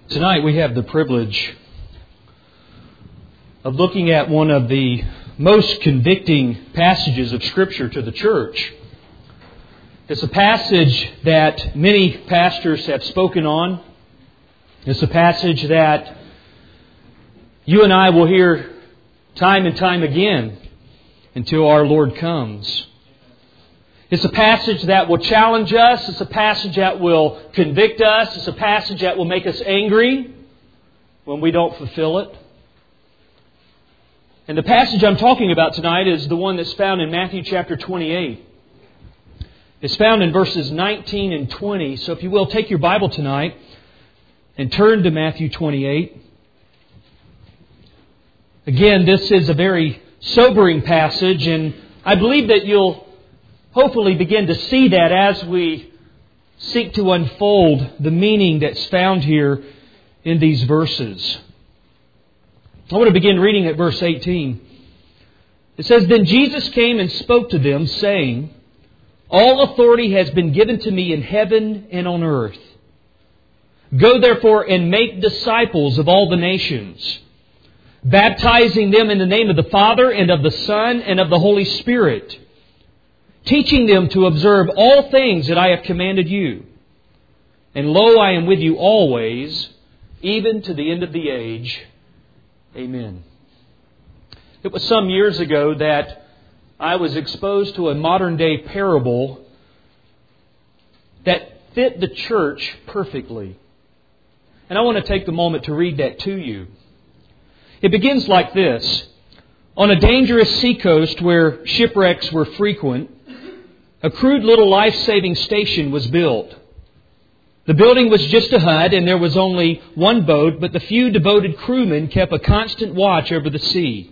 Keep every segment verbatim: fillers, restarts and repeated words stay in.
Tonight we have the privilege of looking at one of the most convicting passages of Scripture to the church. It's a passage that many pastors have spoken on. It's a passage that you and I will hear time and time again until our Lord comes. It's a passage that will challenge us. It's a passage that will convict us. It's a passage that will make us angry when we don't fulfill it. And the passage I'm talking about tonight is the one that's found in Matthew chapter twenty-eight. It's found in verses nineteen and twenty. So if you will, take your Bible tonight and turn to Matthew twenty-eight. Again, this is a very sobering passage, and I believe that you'll hopefully begin to see that as we seek to unfold the meaning that's found here in these verses. I want to begin reading at verse eighteen. It says, "Then Jesus came and spoke to them, saying, 'All authority has been given to me in heaven and on earth. Go therefore and make disciples of all the nations, baptizing them in the name of the Father and of the Son and of the Holy Spirit, teaching them to observe all things that I have commanded you. And lo, I am with you always, even to the end of the age. Amen.'" It was some years ago that I was exposed to a modern day parable that fit the church perfectly. And I want to take the moment to read that to you. It begins like this. On a dangerous seacoast where shipwrecks were frequent, a crude little life-saving station was built. The building was just a hut and there was only one boat, but the few devoted crewmen kept a constant watch over the sea.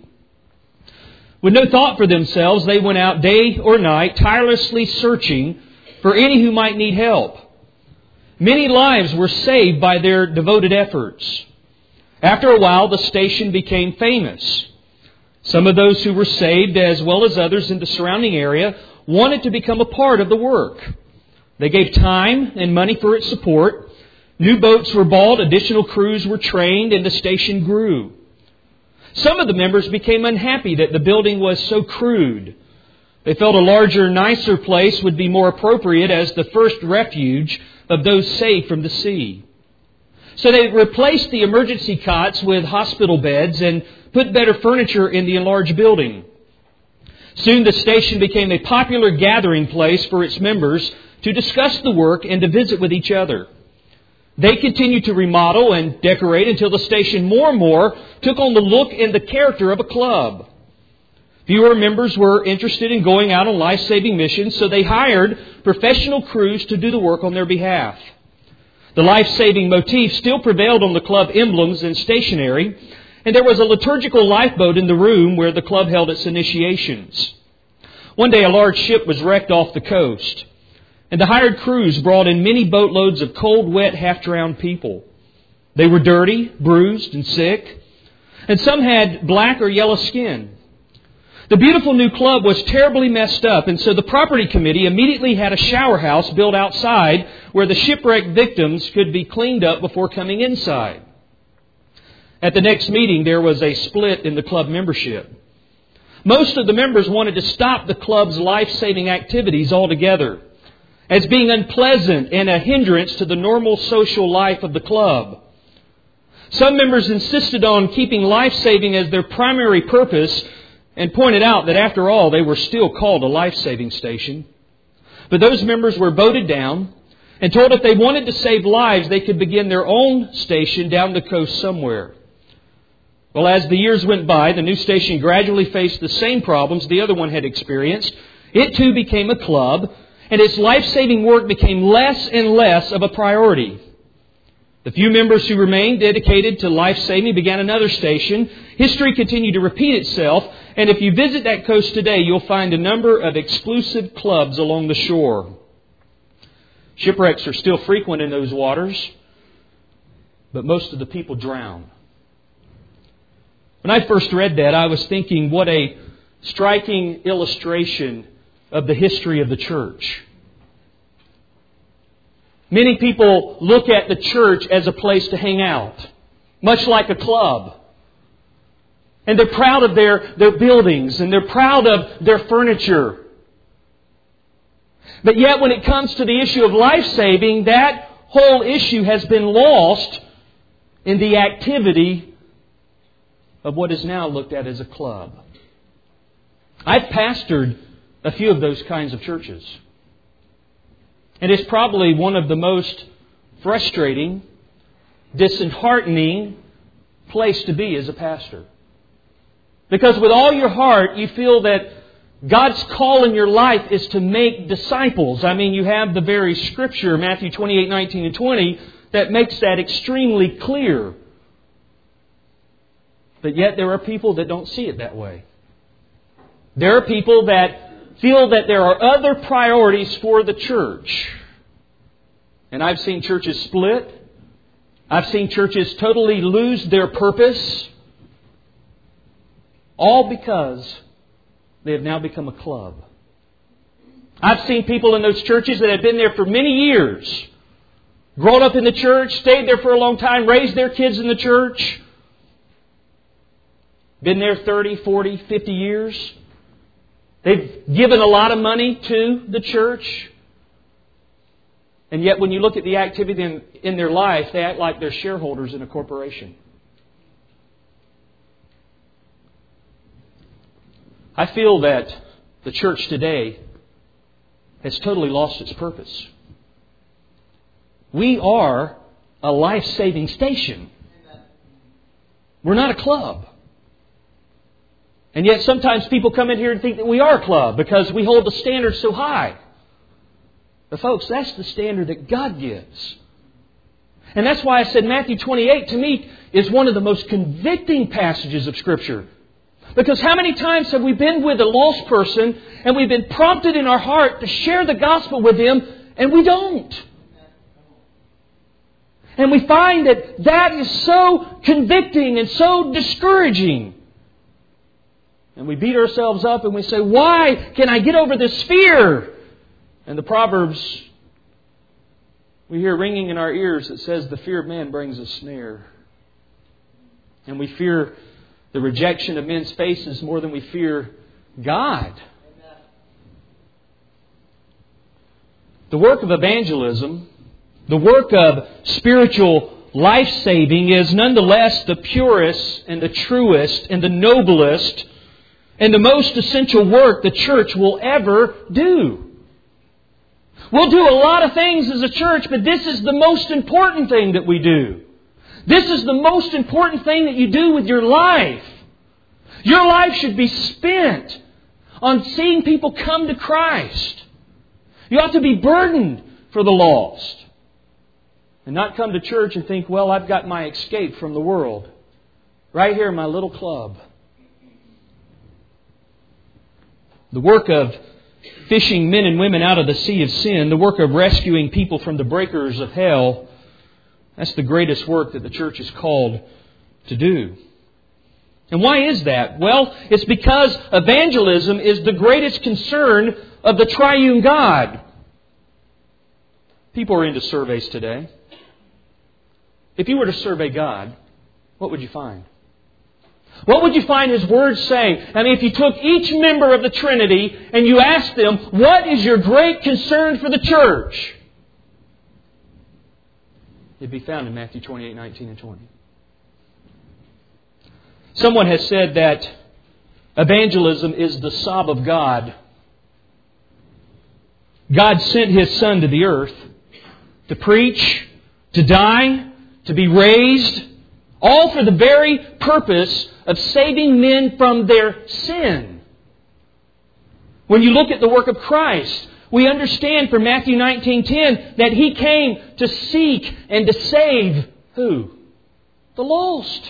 With no thought for themselves, they went out day or night, tirelessly searching for any who might need help. Many lives were saved by their devoted efforts. After a while, the station became famous. Some of those who were saved, as well as others in the surrounding area, wanted to become a part of the work. They gave time and money for its support. New boats were bought, additional crews were trained, and the station grew. Some of the members became unhappy that the building was so crude. They felt a larger, nicer place would be more appropriate as the first refuge of those saved from the sea. So they replaced the emergency cots with hospital beds and put better furniture in the enlarged building. Soon the station became a popular gathering place for its members to discuss the work and to visit with each other. They continued to remodel and decorate until the station more and more took on the look and the character of a club. Fewer members were interested in going out on life-saving missions, so they hired professional crews to do the work on their behalf. The life-saving motif still prevailed on the club emblems and stationery, and there was a liturgical lifeboat in the room where the club held its initiations. One day a large ship was wrecked off the coast, and the hired crews brought in many boatloads of cold, wet, half-drowned people. They were dirty, bruised, and sick, and some had black or yellow skin. The beautiful new club was terribly messed up, and so the property committee immediately had a shower house built outside where the shipwrecked victims could be cleaned up before coming inside. At the next meeting, there was a split in the club membership. Most of the members wanted to stop the club's life-saving activities altogether as being unpleasant and a hindrance to the normal social life of the club. Some members insisted on keeping life-saving as their primary purpose and pointed out that after all, they were still called a life-saving station. But those members were voted down and told if they wanted to save lives, they could begin their own station down the coast somewhere. Well, as the years went by, the new station gradually faced the same problems the other one had experienced. It too became a club, and its life-saving work became less and less of a priority. The few members who remained dedicated to life-saving began another station. History continued to repeat itself, and if you visit that coast today, you'll find a number of exclusive clubs along the shore. Shipwrecks are still frequent in those waters, but most of the people drown. When I first read that, I was thinking what a striking illustration of the history of the church. Many people look at the church as a place to hang out, much like a club. And they're proud of their, their buildings, and they're proud of their furniture. But yet when it comes to the issue of life-saving, that whole issue has been lost in the activity of what is now looked at as a club. I've pastored a few of those kinds of churches. And it's probably one of the most frustrating, disheartening place to be as a pastor. Because with all your heart, you feel that God's call in your life is to make disciples. I mean, you have the very Scripture, Matthew twenty-eight, nineteen and twenty, that makes that extremely clear. But yet there are people that don't see it that way. There are people that feel that there are other priorities for the church. And I've seen churches split. I've seen churches totally lose their purpose. All because they have now become a club. I've seen people in those churches that have been there for many years, grown up in the church, stayed there for a long time, raised their kids in the church, been there thirty, forty, fifty years. They've given a lot of money to the church. And yet when you look at the activity in, in their life, they act like they're shareholders in a corporation. I feel that the church today has totally lost its purpose. We are a life-saving station. We're not a club. And yet sometimes people come in here and think that we are a club because we hold the standard so high. But folks, that's the standard that God gives. And that's why I said Matthew twenty-eight to me is one of the most convicting passages of Scripture. Because how many times have we been with a lost person and we've been prompted in our heart to share the gospel with them and we don't? And we find that that is so convicting and so discouraging. And we beat ourselves up and we say, why can I get over this fear? And the Proverbs, we hear ringing in our ears that says the fear of man brings a snare. And we fear the rejection of men's faces more than we fear God. The work of evangelism, the work of spiritual life-saving is nonetheless the purest and the truest and the noblest and the most essential work the church will ever do. We'll do a lot of things as a church, but this is the most important thing that we do. This is the most important thing that you do with your life. Your life should be spent on seeing people come to Christ. You ought to be burdened for the lost. And not come to church and think, well, I've got my escape from the world. Right here in my little club. The work of fishing men and women out of the sea of sin, the work of rescuing people from the breakers of hell, that's the greatest work that the church is called to do. And why is that? Well, it's because evangelism is the greatest concern of the triune God. People are into surveys today. If you were to survey God, what would you find? What would you find His Word saying? I mean, if you took each member of the Trinity and you asked them, what is your great concern for the church? It'd be found in Matthew twenty-eight, nineteen and twenty. Someone has said that evangelism is the sob of God. God sent His Son to the earth to preach, to die, to be raised, all for the very purpose of saving men from their sin. When you look at the work of Christ, we understand from Matthew nineteen ten that He came to seek and to save who? The lost.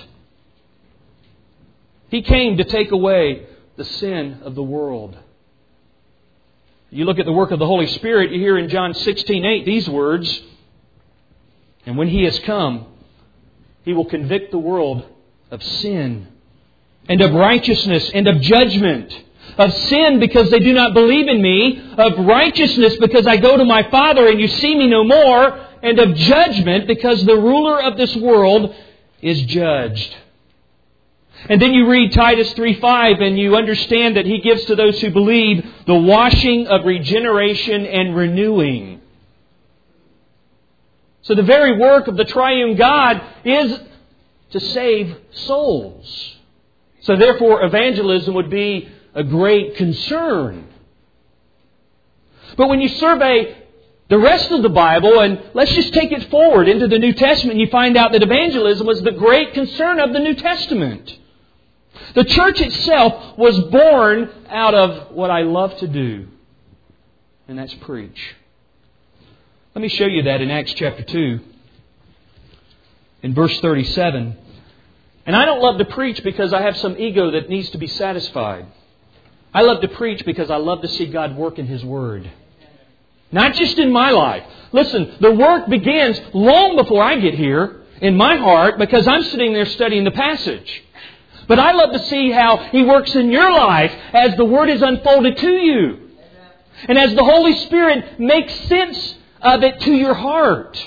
He came to take away the sin of the world. You look at the work of the Holy Spirit, you hear in John sixteen eight these words, and when He has come, He will convict the world of sin and of righteousness and of judgment. Of sin because they do not believe in Me. Of righteousness because I go to My Father and you see Me no more. and of judgment, because the ruler of this world is judged. And then you read Titus three five and you understand that he gives to those who believe the washing of regeneration and renewing. So the very work of the triune God is to save souls. So therefore evangelism would be a great concern. But when you survey the rest of the Bible, and let's just take it forward into the New Testament, you find out that evangelism was the great concern of the New Testament. The church itself was born out of what I love to do, and that's preach. Let me show you that in Acts chapter two, in verse thirty-seven. And I don't love to preach because I have some ego that needs to be satisfied. I love to preach because I love to see God work in His Word. Not just in my life. Listen, the work begins long before I get here in my heart because I'm sitting there studying the passage. But I love to see how He works in your life as the Word is unfolded to you. And as the Holy Spirit makes sense of it to your heart.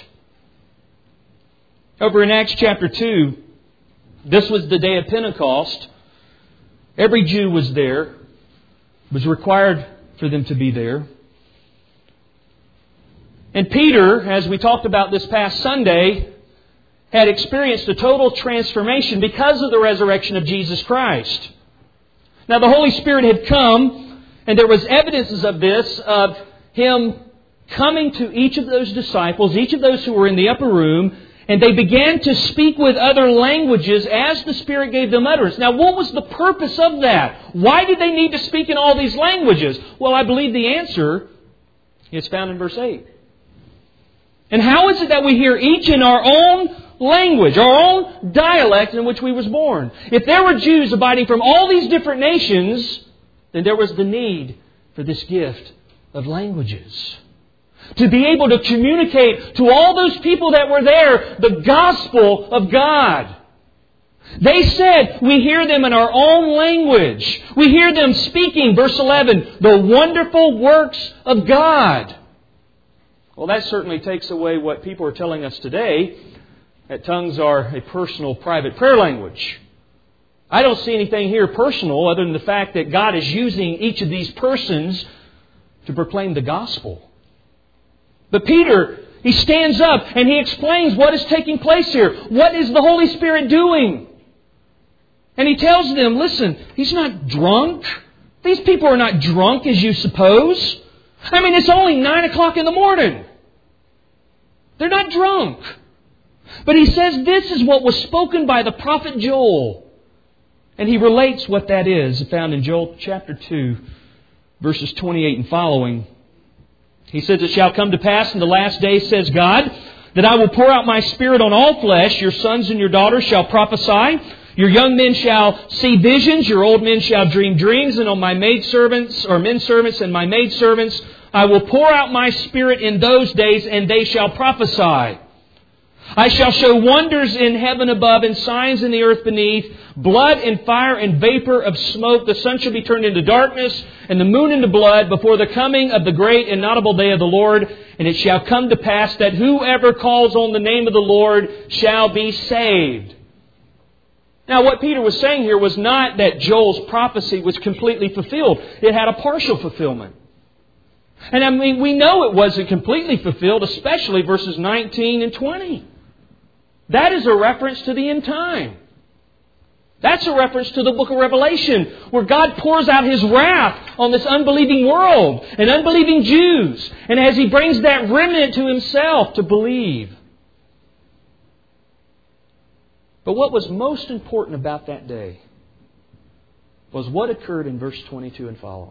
Over in Acts chapter two, this was the day of Pentecost. Every Jew was there. It was required for them to be there. And Peter, as we talked about this past Sunday, had experienced a total transformation because of the resurrection of Jesus Christ. Now the Holy Spirit had come, and there was evidences of this, of Him coming to each of those disciples, each of those who were in the upper room, and they began to speak with other languages as the Spirit gave them utterance. Now, what was the purpose of that? Why did they need to speak in all these languages? Well, I believe the answer is found in verse eight. And how is it that we hear each in our own language, our own dialect in which we was born? If there were Jews abiding from all these different nations, then there was the need for this gift of languages. To be able to communicate to all those people that were there the gospel of God. They said, we hear them in our own language. We hear them speaking, verse eleven, the wonderful works of God. Well, that certainly takes away what people are telling us today, that tongues are a personal, private prayer language. I don't see anything here personal other than the fact that God is using each of these persons to proclaim the gospel. But Peter, he stands up and he explains what is taking place here. What is the Holy Spirit doing? And he tells them, listen, He's not drunk. These people are not drunk as you suppose. I mean, it's only nine o'clock in the morning. They're not drunk. But he says this is what was spoken by the prophet Joel. And he relates what that is, found in Joel chapter two, verses twenty-eight and following. He says, it shall come to pass in the last days, says God, that I will pour out my Spirit on all flesh. Your sons and your daughters shall prophesy. Your young men shall see visions. Your old men shall dream dreams. And on my maidservants, or men servants and my maidservants, I will pour out my Spirit in those days, and they shall prophesy. I shall show wonders in heaven above and signs in the earth beneath, blood and fire and vapor of smoke. The sun shall be turned into darkness and the moon into blood before the coming of the great and notable day of the Lord. And it shall come to pass that whoever calls on the name of the Lord shall be saved. Now, what Peter was saying here was not that Joel's prophecy was completely fulfilled. It had a partial fulfillment. And I mean, we know it wasn't completely fulfilled, especially verses nineteen and twenty. That is a reference to the end time. That's a reference to the book of Revelation, where God pours out His wrath on this unbelieving world and unbelieving Jews. And as He brings that remnant to Himself to believe. But what was most important about that day was what occurred in verse twenty-two and following.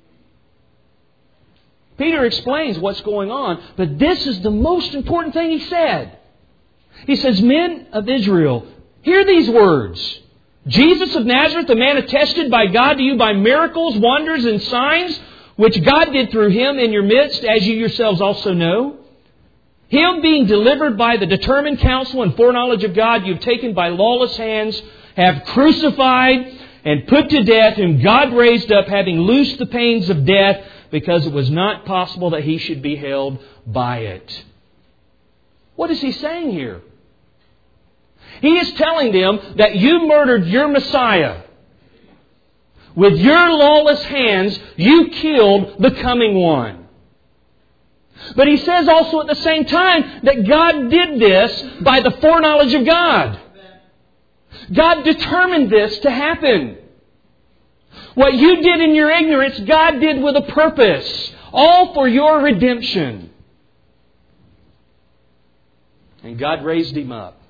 Peter explains what's going on, but this is the most important thing he said. He says, men of Israel, hear these words. Jesus of Nazareth, a man attested by God to you by miracles, wonders, and signs, which God did through Him in your midst, as you yourselves also know. Him being delivered by the determined counsel and foreknowledge of God, you've taken by lawless hands, have crucified and put to death, whom God raised up, having loosed the pains of death, because it was not possible that He should be held by it. What is He saying here? He is telling them that you murdered your Messiah. With your lawless hands, you killed the coming one. But He says also at the same time that God did this by the foreknowledge of God. God determined this to happen. What you did in your ignorance, God did with a purpose. All for your redemption. And God raised Him up.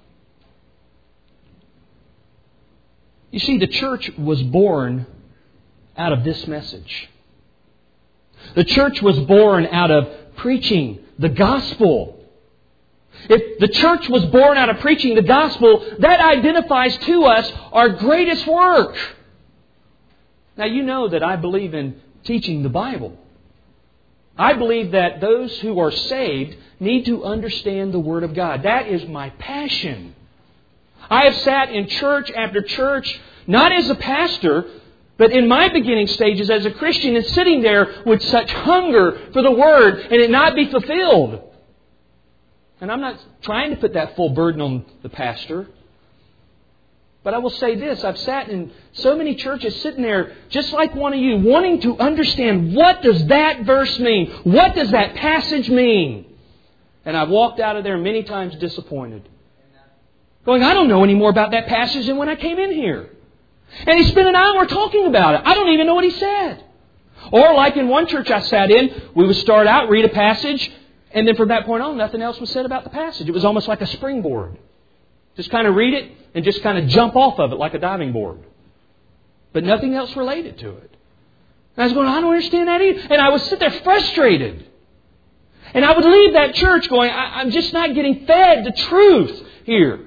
You see, the church was born out of this message. The church was born out of preaching the gospel. If the church was born out of preaching the gospel, that identifies to us our greatest work. Now, you know that I believe in teaching the Bible. I believe that those who are saved need to understand the Word of God. That is my passion. I have sat in church after church, not as a pastor, but in my beginning stages as a Christian, and sitting there with such hunger for the Word and it not be fulfilled. And I'm not trying to put that full burden on the pastor. But I will say this, I've sat in so many churches sitting there just like one of you, wanting to understand what does that verse mean? What does that passage mean? And I've walked out of there many times disappointed. Going, I don't know any more about that passage than when I came in here. And he spent an hour talking about it. I don't even know what he said. Or like in one church I sat in, we would start out, read a passage, and then from that point on, nothing else was said about the passage. It was almost like a springboard. Just kind of read it and just kind of jump off of it like a diving board. But nothing else related to it. And I was going, I don't understand that either. And I would sit there frustrated. And I would leave that church going, I, I'm just not getting fed the truth here.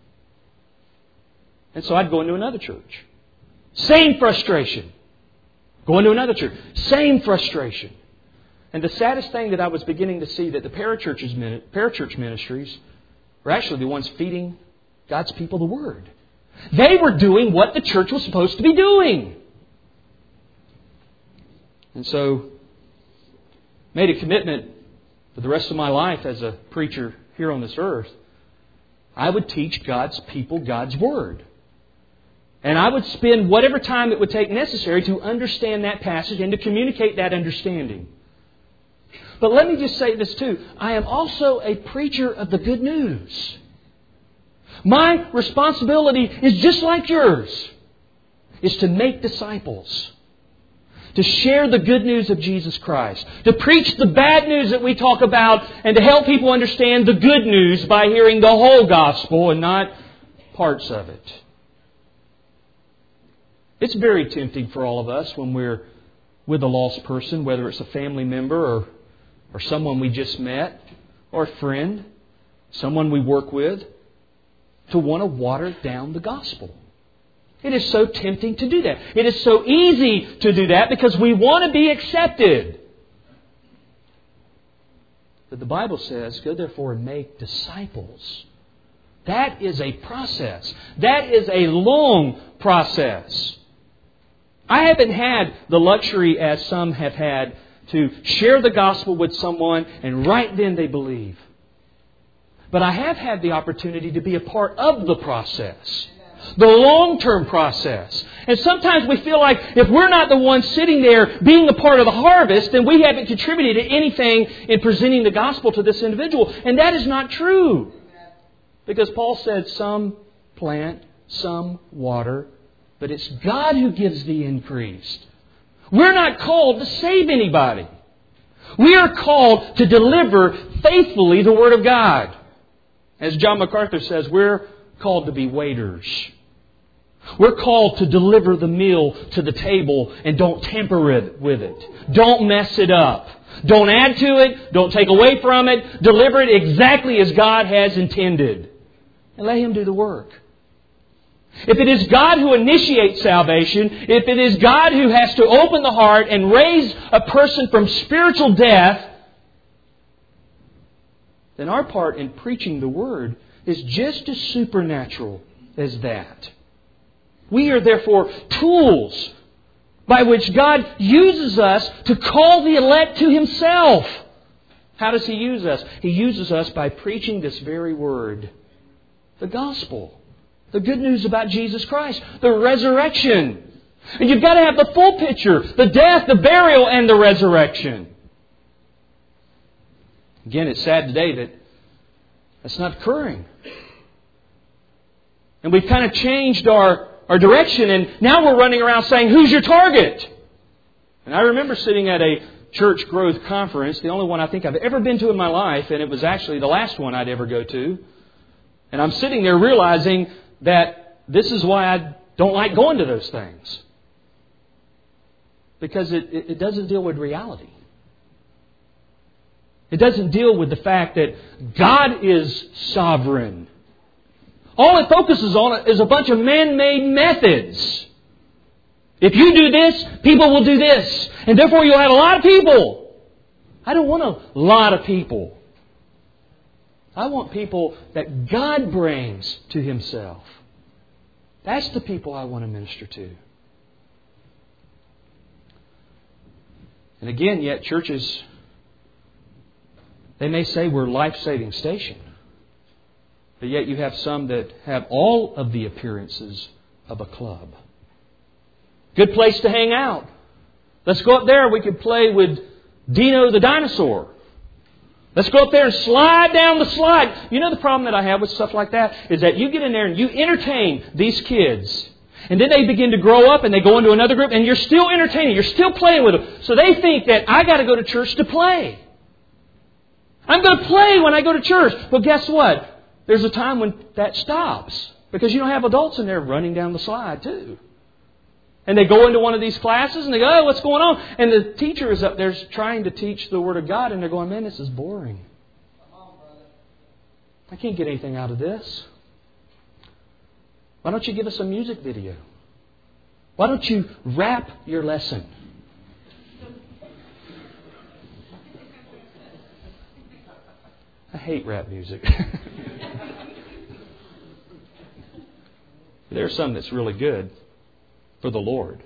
And so I'd go into another church. Same frustration. Go into another church. Same frustration. And the saddest thing that I was beginning to see that the parachurches, parachurch ministries were actually the ones feeding God's people the Word. They were doing what the church was supposed to be doing. And so, made a commitment for the rest of my life as a preacher here on this earth. I would teach God's people God's Word. And I would spend whatever time it would take necessary to understand that passage and to communicate that understanding. But let me just say this too. I am also a preacher of the good news. My responsibility is just like yours. Is to make disciples. To share the good news of Jesus Christ. To preach the bad news that we talk about and to help people understand the good news by hearing the whole gospel and not parts of it. It's very tempting for all of us when we're with a lost person, whether it's a family member or, or someone we just met, or a friend, someone we work with, to want to water down the gospel. It is so tempting to do that. It is so easy to do that because we want to be accepted. But the Bible says, go therefore and make disciples. That is a process. That is a long process. I haven't had the luxury, as some have had, to share the gospel with someone and right then they believe. But I have had the opportunity to be a part of the process. The long-term process. And sometimes we feel like if we're not the ones sitting there being a part of the harvest, then we haven't contributed to anything in presenting the gospel to this individual. And that is not true. Because Paul said some plant, some water, but it's God who gives the increase. We're not called to save anybody. We are called to deliver faithfully the Word of God. As John MacArthur says, we're called to be waiters. We're called to deliver the meal to the table and don't tamper it with it. Don't mess it up. Don't add to it. Don't take away from it. Deliver it exactly as God has intended. And let Him do the work. If it is God who initiates salvation, if it is God who has to open the heart and raise a person from spiritual death, then our part in preaching the Word is just as supernatural as that. We are therefore tools by which God uses us to call the elect to Himself. How does He use us? He uses us by preaching this very word. The gospel. The good news about Jesus Christ. The resurrection. And you've got to have the full picture. The death, the burial, and the resurrection. Again, it's sad today that that's not occurring. And we've kind of changed our, our direction, and now we're running around saying, who's your target? And I remember sitting at a church growth conference, the only one I think I've ever been to in my life, and it was actually the last one I'd ever go to. And I'm sitting there realizing that this is why I don't like going to those things. Because it, it, it doesn't deal with reality. It doesn't deal with the fact that God is sovereign. All it focuses on is a bunch of man-made methods. If you do this, people will do this. And therefore you'll have a lot of people. I don't want a lot of people. I want people that God brings to Himself. That's the people I want to minister to. And again, yet churches, they may say we're a life-saving station. But yet you have some that have all of the appearances of a club. Good place to hang out. Let's go up there. We could play with Dino the dinosaur. Let's go up there and slide down the slide. You know the problem that I have with stuff like that is that you get in there and you entertain these kids. And then they begin to grow up and they go into another group and you're still entertaining. You're still playing with them. So they think that I got to go to church to play. I'm going to play when I go to church. But guess what? There's a time when that stops. Because you don't have adults in there running down the slide too. And they go into one of these classes and they go, oh, what's going on? And the teacher is up there trying to teach the Word of God. And they're going, man, this is boring. I can't get anything out of this. Why don't you give us a music video? Why don't you rap your lesson? I hate rap music. There's some that's really good for the Lord.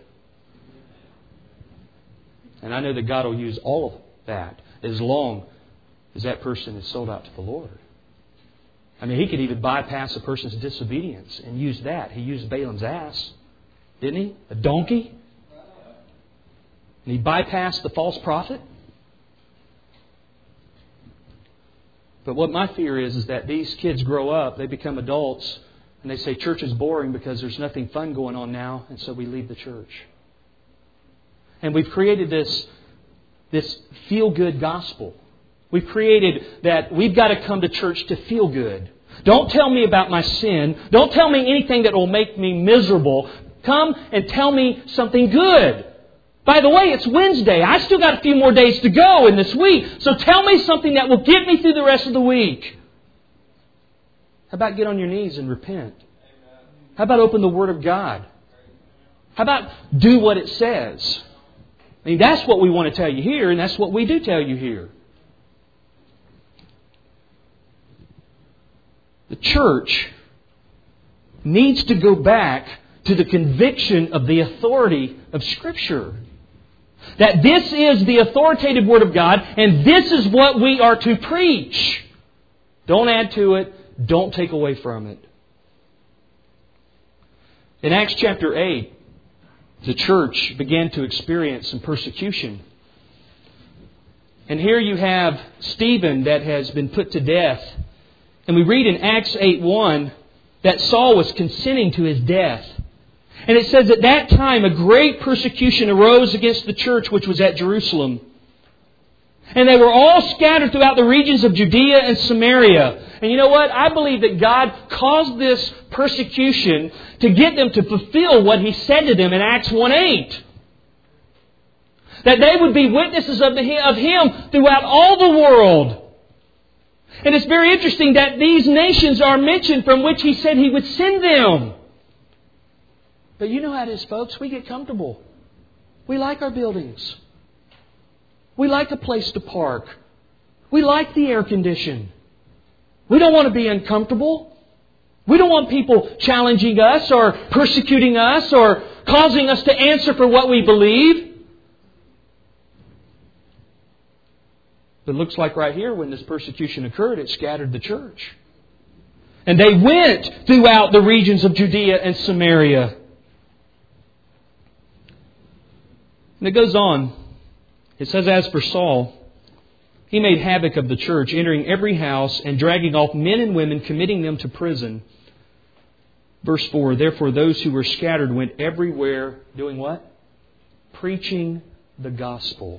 And I know that God will use all of that as long as that person is sold out to the Lord. I mean, He could even bypass a person's disobedience and use that. He used Balaam's ass, didn't He? A donkey. And He bypassed the false prophet. But what my fear is, is that these kids grow up, they become adults, and they say church is boring because there's nothing fun going on now, and so we leave the church. And we've created this, this feel-good gospel. We've created that we've got to come to church to feel good. Don't tell me about my sin. Don't tell me anything that will make me miserable. Come and tell me something good. By the way, it's Wednesday. I still got a few more days to go in this week. So tell me something that will get me through the rest of the week. How about get on your knees and repent? How about open the Word of God? How about do what it says? I mean, that's what we want to tell you here, and that's what we do tell you here. The church needs to go back to the conviction of the authority of Scripture. That this is the authoritative Word of God, and this is what we are to preach. Don't add to it. Don't take away from it. In Acts chapter eight, the church began to experience some persecution. And here you have Stephen that has been put to death. And we read in Acts eight one that Saul was consenting to his death. And it says at that time a great persecution arose against the church which was at Jerusalem. And they were all scattered throughout the regions of Judea and Samaria. And you know what? I believe that God caused this persecution to get them to fulfill what He said to them in Acts one eight. That they would be witnesses of, the, of Him throughout all the world. And it's very interesting that these nations are mentioned from which He said He would send them. But you know how it is, folks. We get comfortable. We like our buildings. We like a place to park. We like the air condition. We don't want to be uncomfortable. We don't want people challenging us or persecuting us or causing us to answer for what we believe. But it looks like right here, when this persecution occurred, it scattered the church. And they went throughout the regions of Judea and Samaria. And it goes on. It says, as for Saul, he made havoc of the church, entering every house and dragging off men and women, committing them to prison. Verse four, therefore those who were scattered went everywhere, doing what? Preaching the gospel.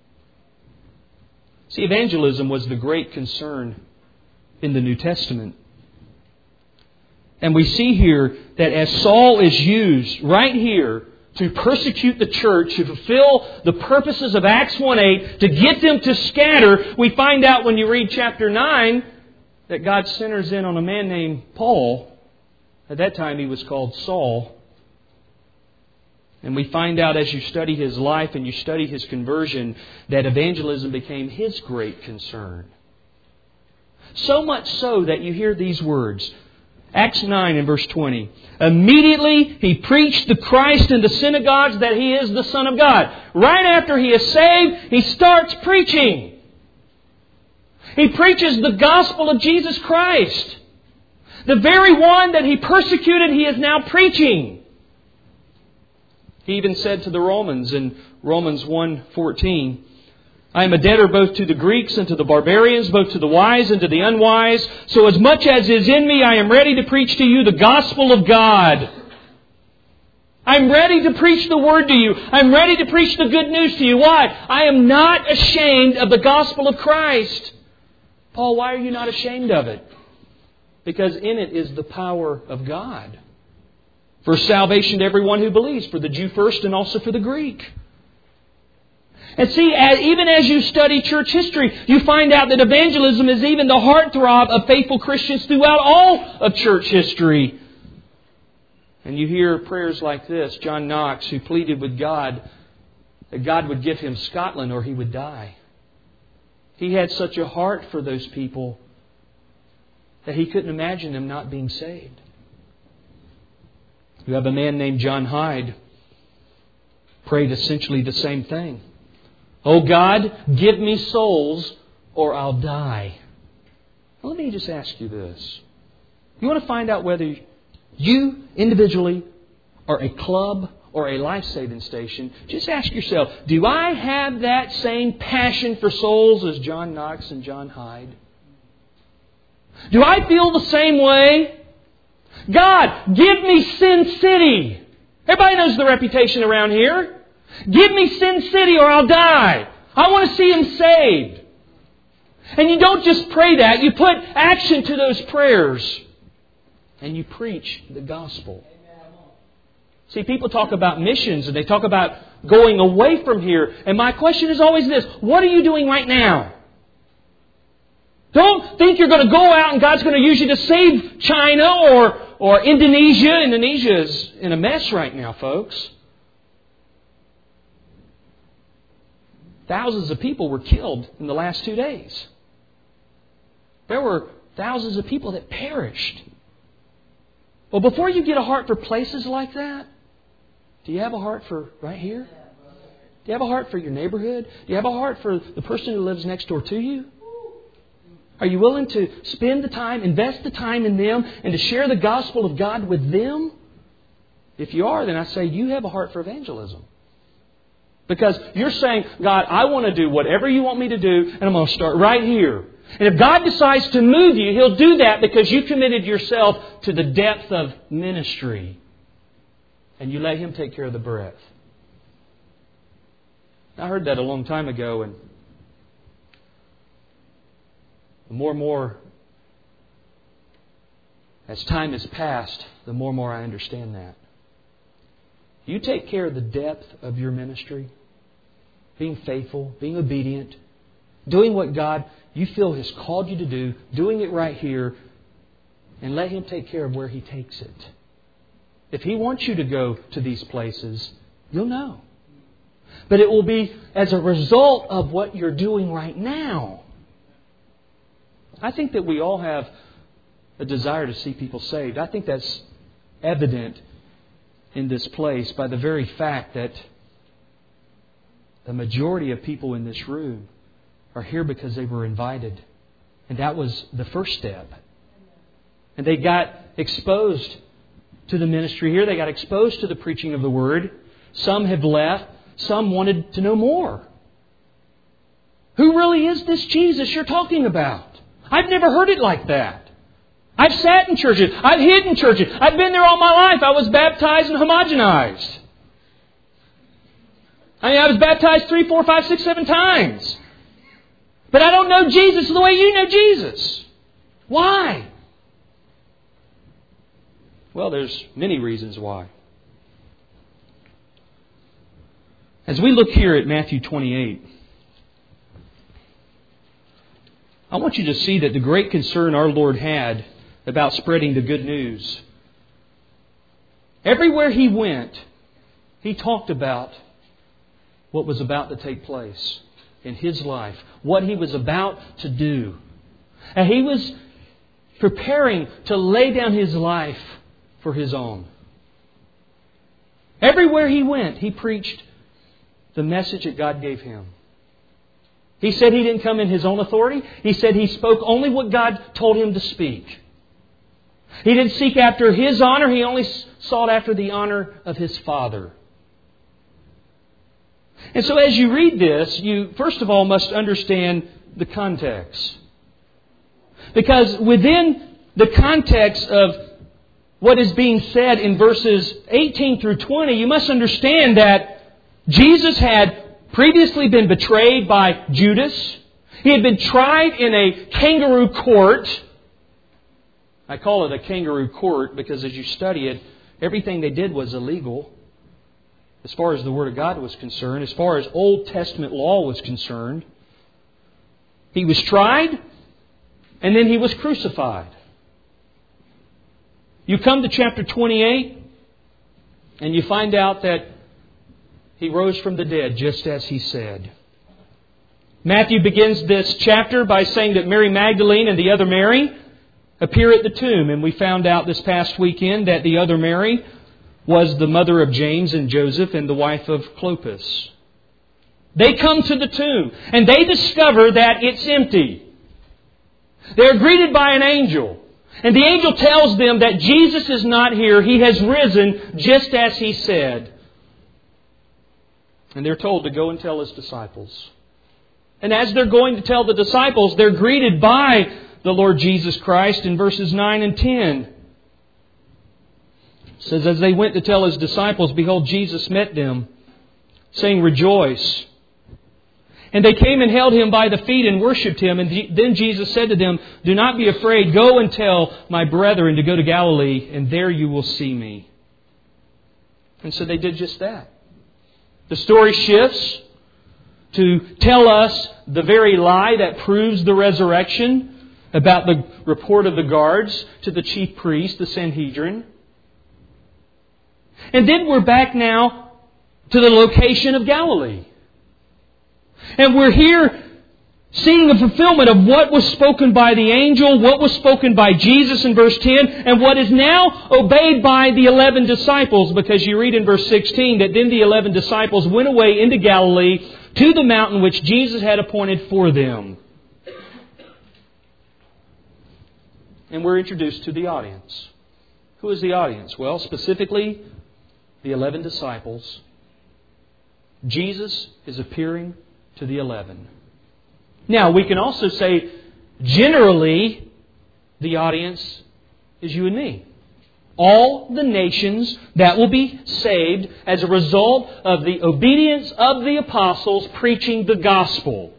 See, evangelism was the great concern in the New Testament. And we see here that as Saul is used right here to persecute the church, to fulfill the purposes of Acts one eight, to get them to scatter, we find out when you read chapter nine that God centers in on a man named Paul. At that time he was called Saul. And we find out as you study his life and you study his conversion that evangelism became his great concern. So much so that you hear these words. Acts nine and verse twenty. Immediately he preached the Christ in the synagogues that He is the Son of God. Right after he is saved, he starts preaching. He preaches the gospel of Jesus Christ. The very one that he persecuted, he is now preaching. He even said to the Romans in Romans one fourteen, I am a debtor both to the Greeks and to the barbarians, both to the wise and to the unwise. So as much as is in me, I am ready to preach to you the gospel of God. I'm ready to preach the word to you. I'm ready to preach the good news to you. Why? I am not ashamed of the gospel of Christ. Paul, why are you not ashamed of it? Because in it is the power of God. For salvation to everyone who believes, for the Jew first and also for the Greek. And see, even as you study church history, you find out that evangelism is even the heartthrob of faithful Christians throughout all of church history. And you hear prayers like this. John Knox, who pleaded with God that God would give him Scotland or he would die. He had such a heart for those people that he couldn't imagine them not being saved. You have a man named John Hyde, prayed essentially the same thing. Oh God, give me souls or I'll die. Well, let me just ask you this. You want to find out whether you individually are a club or a life-saving station? Just ask yourself, do I have that same passion for souls as John Knox and John Hyde? Do I feel the same way? God, give me Sin City. Everybody knows the reputation around here. Give me Sin City or I'll die. I want to see them saved. And you don't just pray that. You put action to those prayers. And you preach the gospel. See, people talk about missions and they talk about going away from here. And my question is always this. What are you doing right now? Don't think you're going to go out and God's going to use you to save China or, or Indonesia. Indonesia is in a mess right now, folks. Thousands of people were killed in the last two days. There were thousands of people that perished. Well, before you get a heart for places like that, do you have a heart for right here? Do you have a heart for your neighborhood? Do you have a heart for the person who lives next door to you? Are you willing to spend the time, invest the time in them, and to share the gospel of God with them? If you are, then I say you have a heart for evangelism. Because you're saying, God, I want to do whatever you want me to do, and I'm going to start right here. And if God decides to move you, He'll do that because you committed yourself to the depth of ministry. And you let Him take care of the breadth. I heard that a long time ago, and the more and more as time has passed, the more and more I understand that. You take care of the depth of your ministry, being faithful, being obedient, doing what God you feel has called you to do, doing it right here, and let Him take care of where He takes it. If He wants you to go to these places, you'll know. But it will be as a result of what you're doing right now. I think that we all have a desire to see people saved. I think that's evident in this place by the very fact that the majority of people in this room are here because they were invited. And that was the first step. And they got exposed to the ministry here. They got exposed to the preaching of the Word. Some have left. Some wanted to know more. Who really is this Jesus you're talking about? I've never heard it like that. I've sat in churches. I've hidden in churches. I've been there all my life. I was baptized and homogenized. I mean, I was baptized three, four, five, six, seven times. But I don't know Jesus the way you know Jesus. Why? Well, there's many reasons why. As we look here at Matthew twenty-eight, I want you to see that the great concern our Lord had about spreading the good news. Everywhere He went, He talked about what was about to take place in His life, what He was about to do. And He was preparing to lay down His life for His own. Everywhere He went, He preached the message that God gave Him. He said He didn't come in His own authority. He said He spoke only what God told Him to speak. He didn't seek after His honor. He only sought after the honor of His Father. And so as you read this, you first of all must understand the context. Because within the context of what is being said in verses eighteen through twenty, you must understand that Jesus had previously been betrayed by Judas. He had been tried in a kangaroo court. I call it a kangaroo court because as you study it, everything they did was illegal. As far as the Word of God was concerned, as far as Old Testament law was concerned. He was tried, and then He was crucified. You come to chapter twenty-eight, and you find out that He rose from the dead, just as He said. Matthew begins this chapter by saying that Mary Magdalene and the other Mary appear at the tomb. And we found out this past weekend that the other Mary was the mother of James and Joseph and the wife of Clopas. They come to the tomb and they discover that it's empty. They're greeted by an angel. And the angel tells them that Jesus is not here. He has risen just as He said. And they're told to go and tell His disciples. And as they're going to tell the disciples, they're greeted by the Lord Jesus Christ in verses nine and ten. It says, as they went to tell His disciples, behold, Jesus met them, saying, rejoice. And they came and held Him by the feet and worshipped Him. And then Jesus said to them, do not be afraid. Go and tell my brethren to go to Galilee, and there you will see me. And so they did just that. The story shifts to tell us the very lie that proves the resurrection about the report of the guards to the chief priest, the Sanhedrin. And then we're back now to the location of Galilee. And we're here seeing the fulfillment of what was spoken by the angel, what was spoken by Jesus in verse ten, and what is now obeyed by the eleven disciples. Because you read in verse sixteen that then the eleven disciples went away into Galilee to the mountain which Jesus had appointed for them. And we're introduced to the audience. Who is the audience? Well, specifically, the eleven disciples. Jesus is appearing to the eleven. Now, we can also say, generally, the audience is you and me. All the nations that will be saved as a result of the obedience of the apostles preaching the gospel.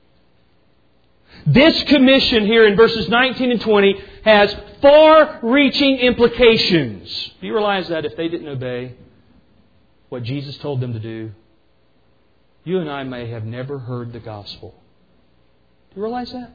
This commission here in verses nineteen and twenty has far-reaching implications. Do you realize that if they didn't obey what Jesus told them to do, you and I may have never heard the gospel. Do you realize that?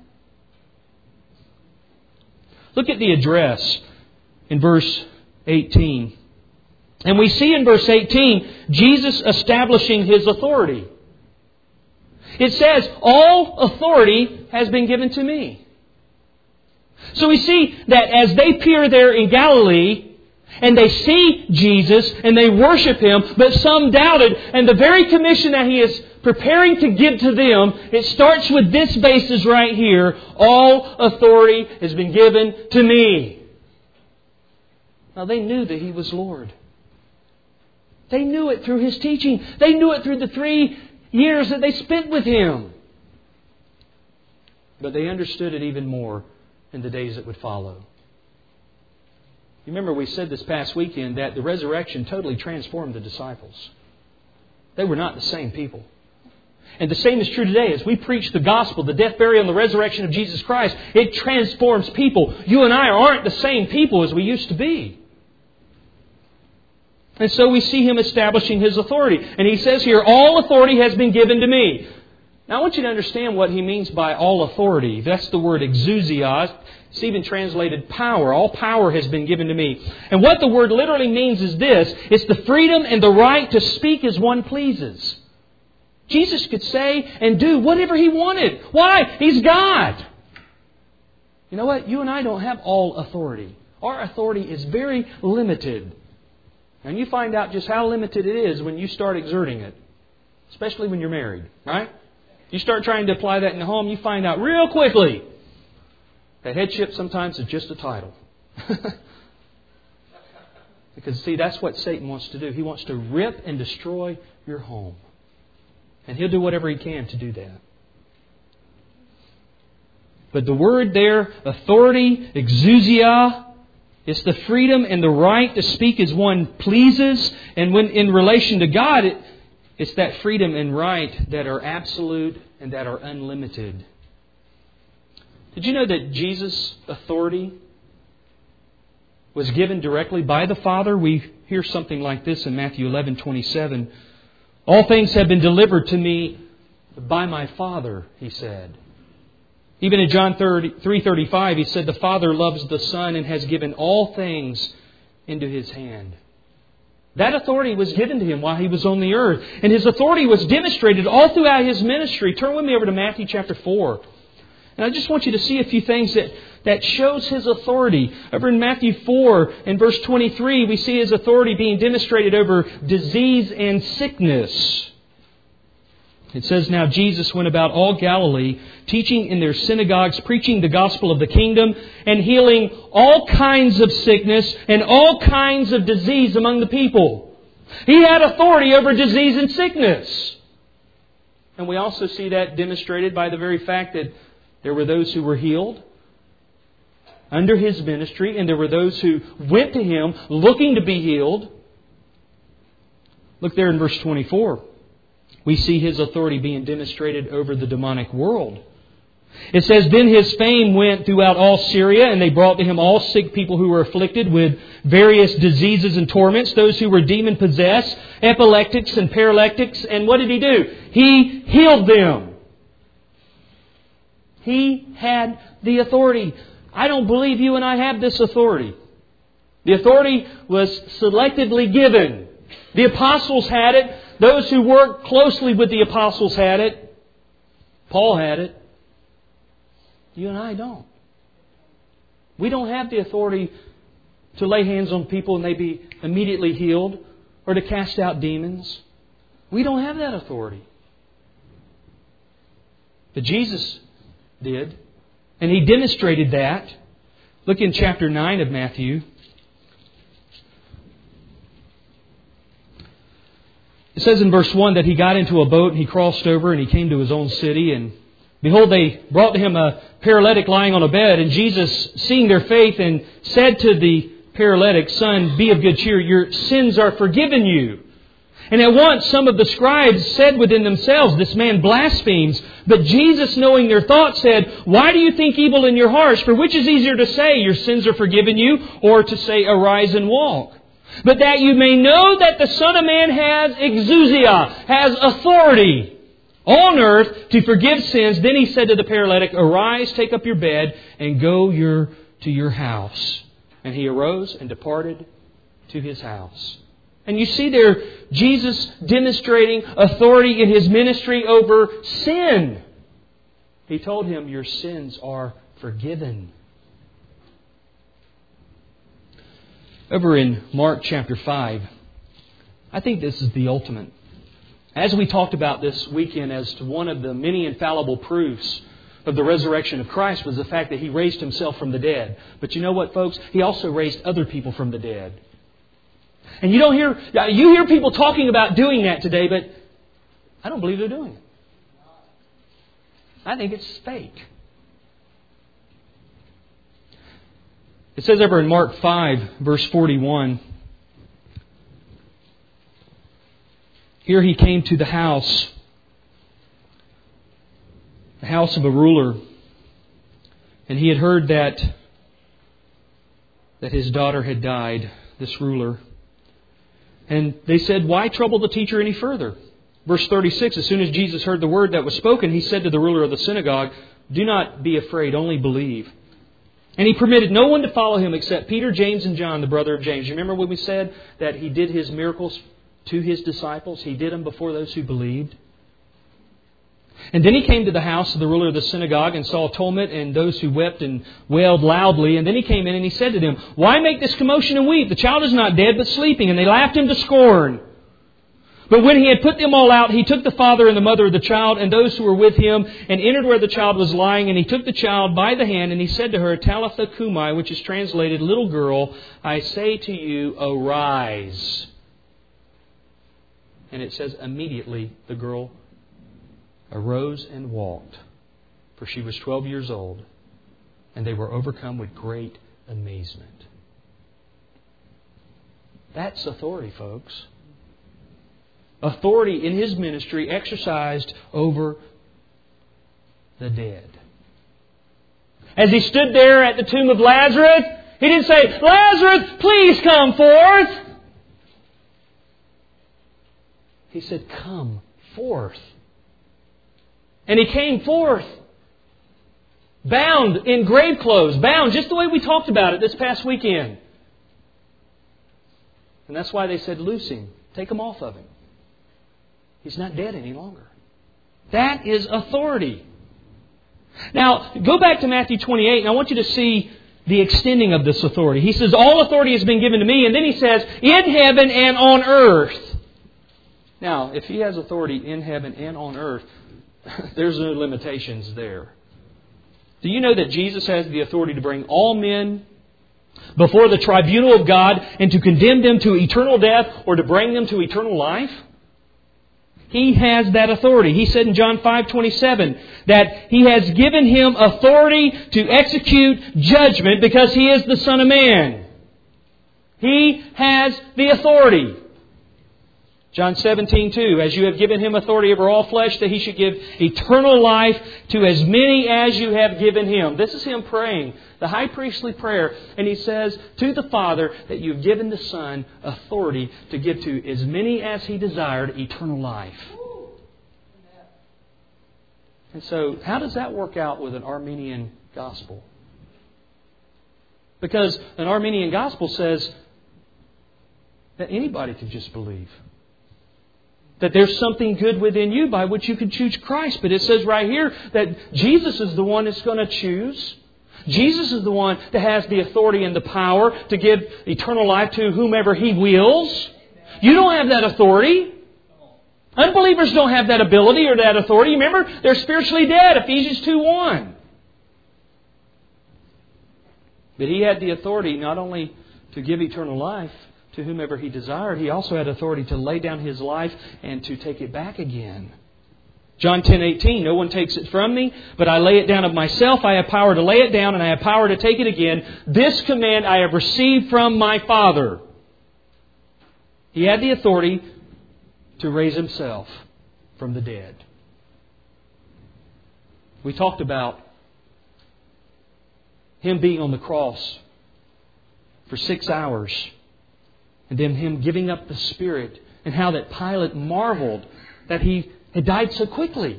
Look at the address in verse eighteen. And we see in verse eighteen, Jesus establishing His authority. It says, all authority has been given to me. So we see that as they appear there in Galilee, and they see Jesus, and they worship Him, but some doubted, and the very commission that He has preparing to give to them, it starts with this basis right here. All authority has been given to me. Now they knew that He was Lord. They knew it through His teaching. They knew it through the three years that they spent with Him. But they understood it even more in the days that would follow. You remember we said this past weekend that the resurrection totally transformed the disciples. They were not the same people. And the same is true today. As we preach the gospel, the death, burial, and the resurrection of Jesus Christ, it transforms people. You and I aren't the same people as we used to be. And so we see Him establishing His authority. And He says here, all authority has been given to me. Now I want you to understand what He means by all authority. That's the word exousia. It's even translated power. All power has been given to me. And what the word literally means is this. It's the freedom and the right to speak as one pleases. Jesus could say and do whatever He wanted. Why? He's God. You know what? You and I don't have all authority. Our authority is very limited. And you find out just how limited it is when you start exerting it. Especially when you're married, right? You start trying to apply that in the home, you find out real quickly that headship sometimes is just a title. Because, see, that's what Satan wants to do. He wants to rip and destroy your home. And he'll do whatever he can to do that. But the word there, authority, exousia, it's the freedom and the right to speak as one pleases. And when in relation to God, it, it's that freedom and right that are absolute and that are unlimited. Did you know that Jesus' authority was given directly by the Father? We hear something like this in Matthew eleven twenty-seven. All things have been delivered to me by my Father, He said. Even in John three thirty-five, He said, the Father loves the Son and has given all things into His hand. That authority was given to Him while He was on the earth. And His authority was demonstrated all throughout His ministry. Turn with me over to Matthew chapter four. And I just want you to see a few things that, that shows His authority. Over in Matthew four and verse twenty-three, we see His authority being demonstrated over disease and sickness. It says, now Jesus went about all Galilee, teaching in their synagogues, preaching the gospel of the kingdom, and healing all kinds of sickness and all kinds of disease among the people. He had authority over disease and sickness. And we also see that demonstrated by the very fact that there were those who were healed under His ministry, and there were those who went to Him looking to be healed. Look there in verse twenty-four. We see His authority being demonstrated over the demonic world. It says, then His fame went throughout all Syria, and they brought to Him all sick people who were afflicted with various diseases and torments, those who were demon-possessed, epileptics and paralytics. And what did He do? He healed them. He had the authority. I don't believe you and I have this authority. The authority was selectively given. The apostles had it. Those who worked closely with the apostles had it. Paul had it. You and I don't. We don't have the authority to lay hands on people and they be immediately healed, or to cast out demons. We don't have that authority. But Jesus did. And He demonstrated that. Look in chapter nine of Matthew. It says in verse one that He got into a boat and He crossed over and He came to His own city. And behold, they brought to Him a paralytic lying on a bed. And Jesus, seeing their faith, and said to the paralytic, son, be of good cheer. Your sins are forgiven you. And at once some of the scribes said within themselves, this man blasphemes. But Jesus, knowing their thoughts, said, why do you think evil in your hearts? For which is easier to say, your sins are forgiven you, or to say, arise and walk? But that you may know that the Son of Man has exousia, has authority on earth to forgive sins. Then He said to the paralytic, arise, take up your bed, and go your, to your house. And he arose and departed to his house. And you see there Jesus demonstrating authority in His ministry over sin. He told him, your sins are forgiven. Over in Mark chapter five, I think this is the ultimate. As we talked about this weekend as to one of the many infallible proofs of the resurrection of Christ was the fact that He raised Himself from the dead. But you know what, folks? He also raised other people from the dead. And you don't hear, you hear people talking about doing that today, but I don't believe they're doing it. I think it's fake. It says over in Mark five, verse forty-one, here He came to the house, the house of a ruler, and he had heard that, that his daughter had died, this ruler. And they said, "Why trouble the teacher any further?" Verse thirty-six, as soon as Jesus heard the word that was spoken, He said to the ruler of the synagogue, "Do not be afraid, only believe." And He permitted no one to follow Him except Peter, James, and John, the brother of James. You remember when we said that He did His miracles to His disciples? He did them before those who believed. And then He came to the house of the ruler of the synagogue and saw a tumult and those who wept and wailed loudly. And then He came in and He said to them, "Why make this commotion and weep? The child is not dead, but sleeping." And they laughed Him to scorn. But when He had put them all out, He took the father and the mother of the child and those who were with Him and entered where the child was lying. And He took the child by the hand and He said to her, "Talitha cumi," which is translated, "Little girl, I say to you, arise." And it says immediately the girl arose and walked, for she was twelve years old, and they were overcome with great amazement. That's authority, folks. Authority in His ministry exercised over the dead. As He stood there at the tomb of Lazarus, He didn't say, "Lazarus, please come forth." He said, "Come forth." And he came forth, bound in grave clothes, bound just the way we talked about it this past weekend. And that's why they said, "Loose him, take him off of him. He's not dead any longer." That is authority. Now, go back to Matthew twenty-eight, and I want you to see the extending of this authority. He says, "All authority has been given to me," and then He says, "in heaven and on earth." Now, if He has authority in heaven and on earth, there's no limitations there. Do you know that Jesus has the authority to bring all men before the tribunal of God and to condemn them to eternal death or to bring them to eternal life? He has that authority. He said in John five twenty-seven that He has given Him authority to execute judgment because He is the Son of Man. He has the authority. John seventeen two, "As you have given Him authority over all flesh, that He should give eternal life to as many as you have given Him." This is Him praying, the high priestly prayer. And He says to the Father that you've given the Son authority to give to as many as He desired eternal life. And so, how does that work out with an Arminian gospel? Because an Arminian gospel says that anybody can just believe. That there's something good within you by which you can choose Christ. But it says right here that Jesus is the one that's going to choose. Jesus is the one that has the authority and the power to give eternal life to whomever He wills. You don't have that authority. Unbelievers don't have that ability or that authority. Remember, they're spiritually dead. Ephesians two one. But He had the authority not only to give eternal life to whomever He desired, He also had authority to lay down His life and to take it back again. John ten eighteen, "No one takes it from me, but I lay it down of myself. I have power to lay it down and I have power to take it again. This command I have received from my Father." He had the authority to raise Himself from the dead. We talked about Him being on the cross for six hours. And then Him giving up the Spirit. And how that Pilate marveled that He had died so quickly.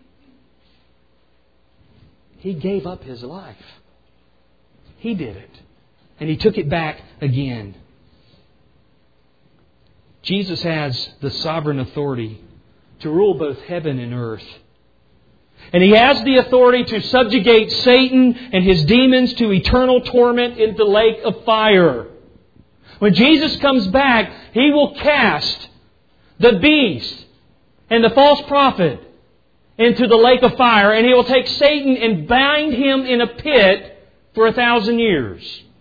He gave up His life. He did it. And He took it back again. Jesus has the sovereign authority to rule both heaven and earth. And He has the authority to subjugate Satan and his demons to eternal torment in the lake of fire. When Jesus comes back, He will cast the beast and the false prophet into the lake of fire, and He will take Satan and bind him in a pit for a thousand years.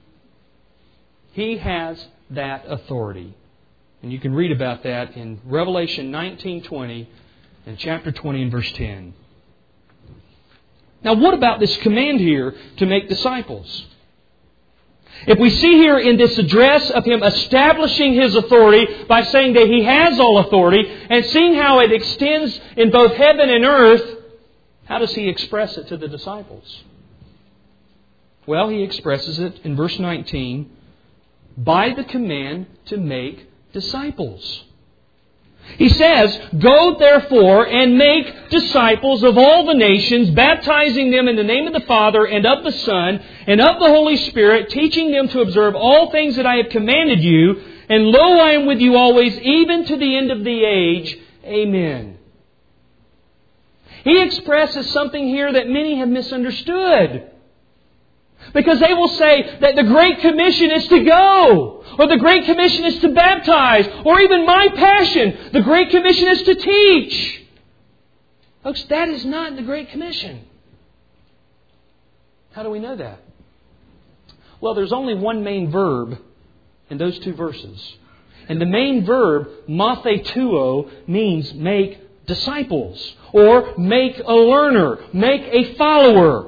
He has that authority. And you can read about that in Revelation nineteen twenty and chapter twenty and verse ten. Now, what about this command here to make disciples? If we see here in this address of Him establishing His authority by saying that He has all authority, and seeing how it extends in both heaven and earth, how does He express it to the disciples? Well, He expresses it in verse nineteen by the command to make disciples. He says, "Go therefore and make disciples of all the nations, baptizing them in the name of the Father and of the Son and of the Holy Spirit, teaching them to observe all things that I have commanded you. And lo, I am with you always, even to the end of the age. Amen." He expresses something here that many have misunderstood. Because they will say that the Great Commission is to go, or the Great Commission is to baptize, or even my passion, the Great Commission is to teach. Folks, that is not the Great Commission. How do we know that? Well, there's only one main verb in those two verses. And the main verb, mathetuo, means make disciples, or make a learner, make a follower.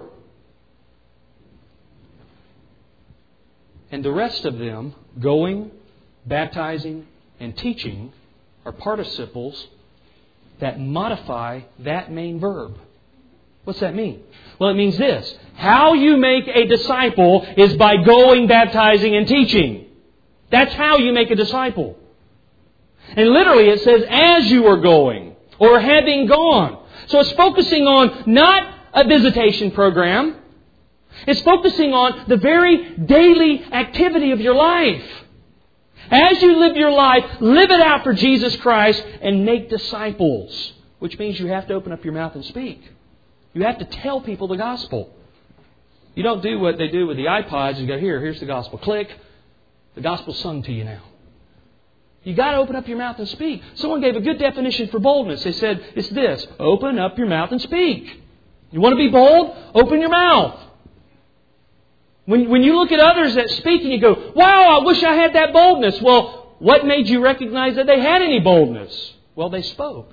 And the rest of them, going, baptizing, and teaching, are participles that modify that main verb. What's that mean? Well, it means this. How you make a disciple is by going, baptizing, and teaching. That's how you make a disciple. And literally it says, as you are going, or having gone. So it's focusing on not a visitation program. It's focusing on the very daily activity of your life. As you live your life, live it out for Jesus Christ and make disciples. Which means you have to open up your mouth and speak. You have to tell people the gospel. You don't do what they do with the iPods and go, here, here's the gospel. Click. The gospel's sung to you now. You got to open up your mouth and speak. Someone gave a good definition for boldness. They said, it's this. Open up your mouth and speak. You want to be bold? Open your mouth. When, when you look at others that speak and you go, wow, I wish I had that boldness. Well, what made you recognize that they had any boldness? Well, they spoke.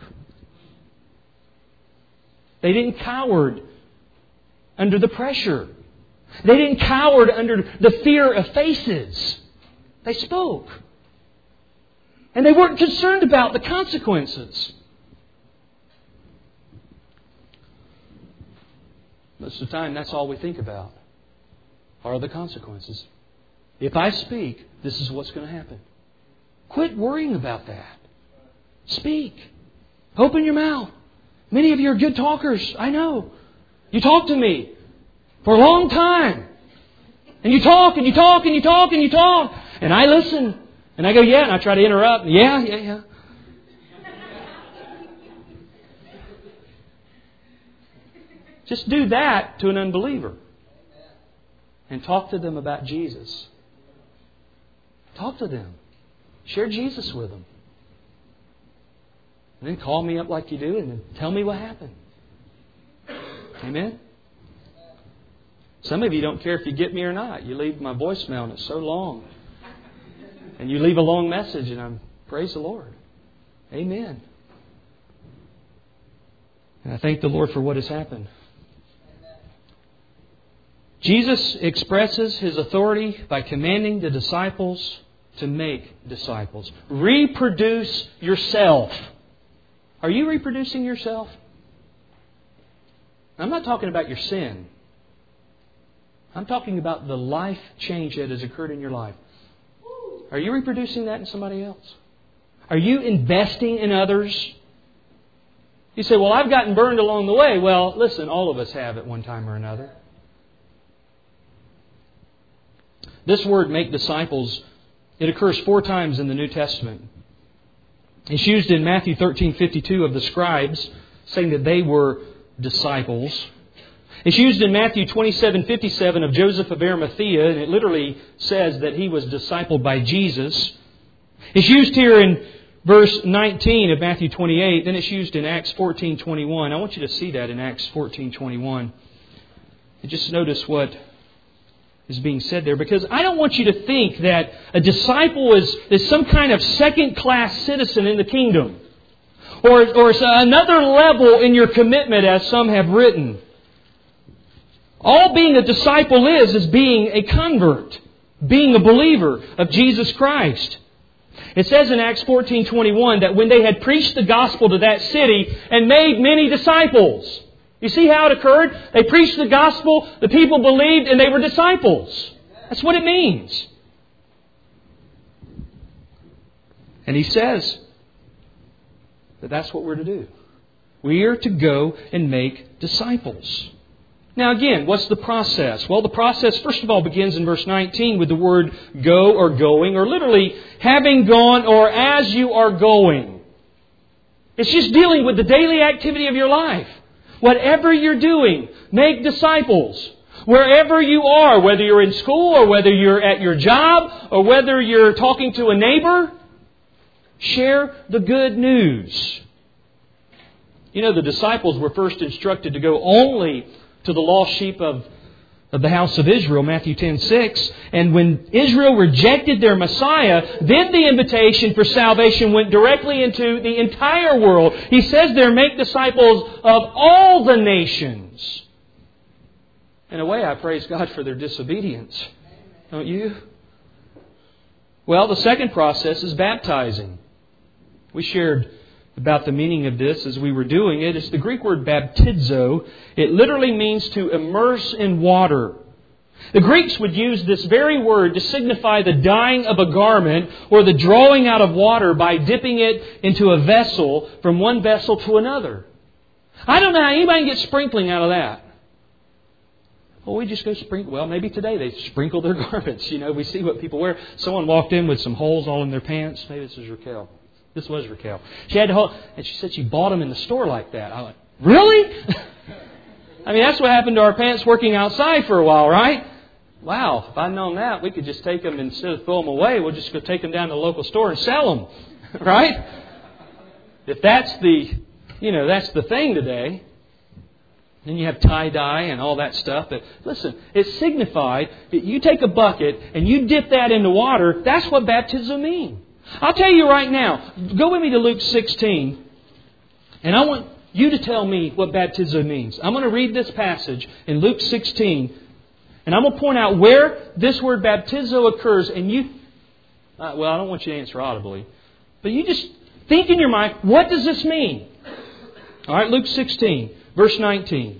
They didn't cower under the pressure. They didn't cower under the fear of faces. They spoke. And they weren't concerned about the consequences. Most of the time, that's all we think about. Are the consequences. If I speak, this is what's going to happen. Quit worrying about that. Speak. Open your mouth. Many of you are good talkers. I know. You talk to me for a long time. And you talk and you talk and you talk and you talk. And I listen. And I go, yeah. And I try to interrupt. Yeah, yeah, yeah. Just do that to an unbeliever. And talk to them about Jesus. Talk to them. Share Jesus with them. And then call me up like you do and then tell me what happened. Amen? Some of you don't care if you get me or not. You leave my voicemail and it's so long. And you leave a long message and I'm, praise the Lord. Amen. And I thank the Lord for what has happened. Jesus expresses His authority by commanding the disciples to make disciples. Reproduce yourself. Are you reproducing yourself? I'm not talking about your sin. I'm talking about the life change that has occurred in your life. Are you reproducing that in somebody else? Are you investing in others? You say, well, I've gotten burned along the way. Well, listen, all of us have at one time or another. This word, make disciples, it occurs four times in the New Testament. It's used in Matthew thirteen fifty-two of the scribes, saying that they were disciples. It's used in Matthew twenty-seven fifty-seven of Joseph of Arimathea, and it literally says that he was discipled by Jesus. It's used here in verse nineteen of Matthew twenty-eight. Then it's used in Acts fourteen twenty-one. I want you to see that in Acts fourteen twenty-one. And just notice what is being said there. Because I don't want you to think that a disciple is, is some kind of second-class citizen in the kingdom. Or, or it's another level in your commitment, as some have written. All being a disciple is, is being a convert. Being a believer of Jesus Christ. It says in Acts fourteen twenty-one that when they had preached the gospel to that city and made many disciples. You see how it occurred? They preached the gospel, the people believed, and they were disciples. That's what it means. And he says that that's what we're to do. We are to go and make disciples. Now again, what's the process? Well, the process, first of all, begins in verse nineteen with the word go or going, or literally having gone or as you are going. It's just dealing with the daily activity of your life. Whatever you're doing, make disciples. Wherever you are, whether you're in school or whether you're at your job or whether you're talking to a neighbor, share the good news. You know, the disciples were first instructed to go only to the lost sheep of, of the house of Israel, Matthew ten six. And when Israel rejected their Messiah, then the invitation for salvation went directly into the entire world. He says there, make disciples of all the nations. In a way, I praise God for their disobedience. Don't you? Well, the second process is baptizing. We shared about the meaning of this as we were doing it. It's the Greek word baptizo. It literally means to immerse in water. The Greeks would use this very word to signify the dyeing of a garment or the drawing out of water by dipping it into a vessel from one vessel to another. I don't know how anybody gets sprinkling out of that. Well, we just go sprinkle. Well, maybe today they sprinkle their garments. You know, we see what people wear. Someone walked in with some holes all in their pants. Maybe this is Raquel. This was Raquel. She had to hold, and she said she bought them in the store like that. I went, really? I mean, that's what happened to our pants working outside for a while, right? Wow, if I'd known that, we could just take them, instead of throw them away, we'll just go take them down to the local store and sell them, right? If that's the, you know, that's the thing today. Then you have tie-dye and all that stuff. But listen, it signified that you take a bucket and you dip that into water. That's what baptism means. I'll tell you right now, go with me to Luke sixteen, and I want you to tell me what baptism means. I'm going to read this passage in Luke sixteen, and I'm going to point out where this word baptizo occurs, and you, uh, well, I don't want you to answer audibly, but you just think in your mind, what does this mean? All right, Luke sixteen, verse nineteen.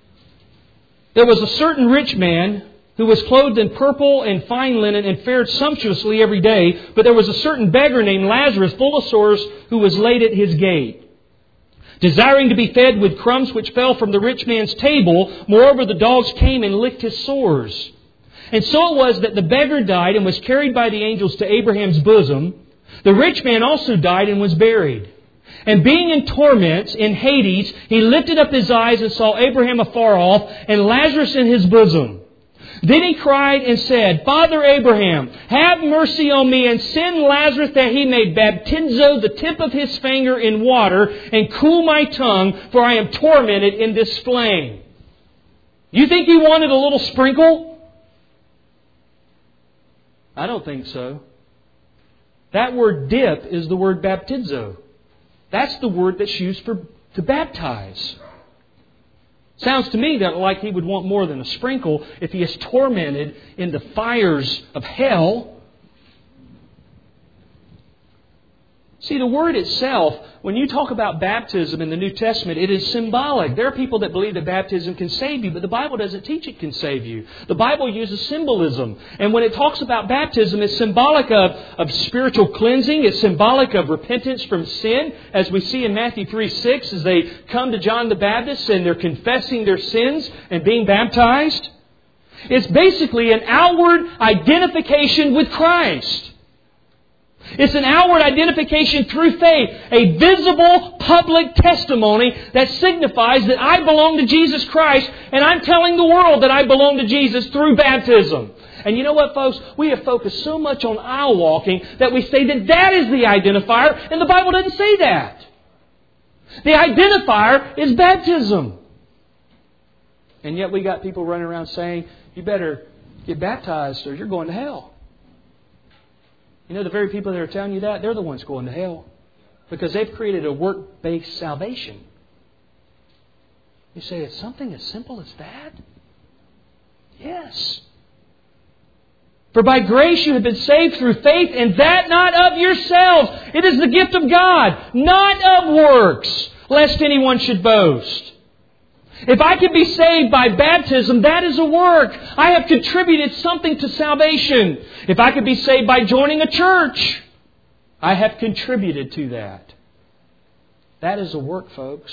There was a certain rich man who was clothed in purple and fine linen and fared sumptuously every day. But there was a certain beggar named Lazarus, full of sores, who was laid at his gate, desiring to be fed with crumbs which fell from the rich man's table. Moreover, the dogs came and licked his sores. And so it was that the beggar died and was carried by the angels to Abraham's bosom. The rich man also died and was buried. And being in torments in Hades, he lifted up his eyes and saw Abraham afar off and Lazarus in his bosom. Then he cried and said, Father Abraham, have mercy on me and send Lazarus that he may baptizo the tip of his finger in water and cool my tongue, for I am tormented in this flame. You think he wanted a little sprinkle? I don't think so. That word dip is the word baptizo. That's the word that's used for to baptize. Sounds to me that like he would want more than a sprinkle if he is tormented in the fires of hell. See, the word itself, when you talk about baptism in the New Testament, it is symbolic. There are people that believe that baptism can save you, but the Bible doesn't teach it can save you. The Bible uses symbolism. And when it talks about baptism, it's symbolic of, of spiritual cleansing. It's symbolic of repentance from sin, as we see in Matthew three six, as they come to John the Baptist and they're confessing their sins and being baptized. It's basically an outward identification with Christ. It's an outward identification through faith, a visible public testimony that signifies that I belong to Jesus Christ, and I'm telling the world that I belong to Jesus through baptism. And you know what, folks? We have focused so much on aisle walking that we say that that is the identifier, and the Bible doesn't say that. The identifier is baptism. And yet we got people running around saying, you better get baptized or you're going to hell. You know, the very people that are telling you that, they're the ones going to hell. Because they've created a work-based salvation. You say, it's something as simple as that? Yes. For by grace you have been saved through faith, and that not of yourselves. It is the gift of God, not of works, lest anyone should boast. If I can be saved by baptism, that is a work. I have contributed something to salvation. If I could be saved by joining a church, I have contributed to that. That is a work, folks.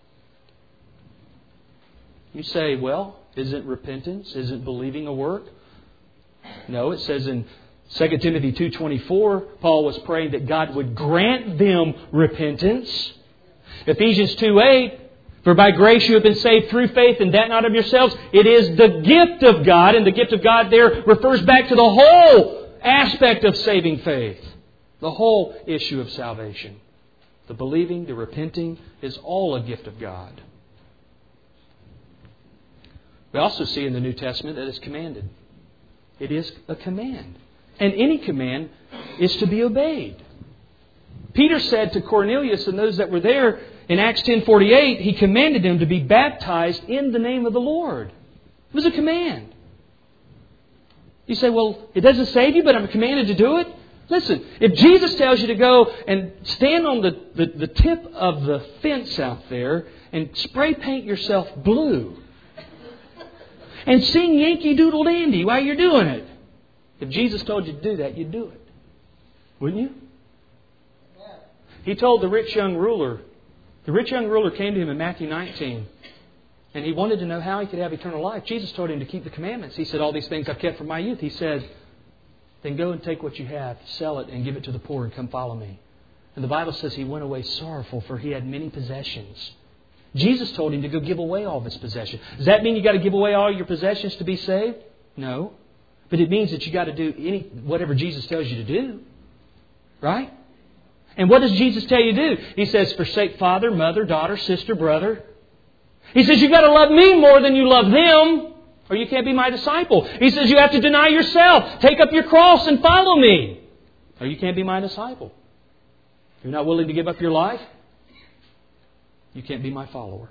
You say, well, isn't repentance, isn't believing a work? No, it says in Second Timothy two twenty-four, Paul was praying that God would grant them repentance. Ephesians two eight, for by grace you have been saved through faith, and that not of yourselves. It is the gift of God, and the gift of God there refers back to the whole aspect of saving faith. The whole issue of salvation. The believing, the repenting is all a gift of God. We also see in the New Testament that it's commanded. It is a command. And any command is to be obeyed. Peter said to Cornelius and those that were there in Acts ten forty-eight, he commanded them to be baptized in the name of the Lord. It was a command. You say, well, it doesn't save you, but I'm commanded to do it. Listen, if Jesus tells you to go and stand on the, the, the tip of the fence out there and spray paint yourself blue and sing Yankee Doodle Dandy while you're doing it, if Jesus told you to do that, you'd do it. Wouldn't you? He told the rich young ruler, the rich young ruler came to him in Matthew nineteen, and he wanted to know how he could have eternal life. Jesus told him to keep the commandments. He said, all these things I've kept from my youth. He said, then go and take what you have, sell it, and give it to the poor, and come follow me. And the Bible says he went away sorrowful, for he had many possessions. Jesus told him to go give away all of his possessions. Does that mean you got to give away all your possessions to be saved? No. But it means that you got to do any whatever Jesus tells you to do. Right? And what does Jesus tell you to do? He says, forsake father, mother, daughter, sister, brother. He says, you've got to love me more than you love them, or you can't be my disciple. He says, you have to deny yourself. Take up your cross and follow me, or you can't be my disciple. If you're not willing to give up your life, you can't be my follower.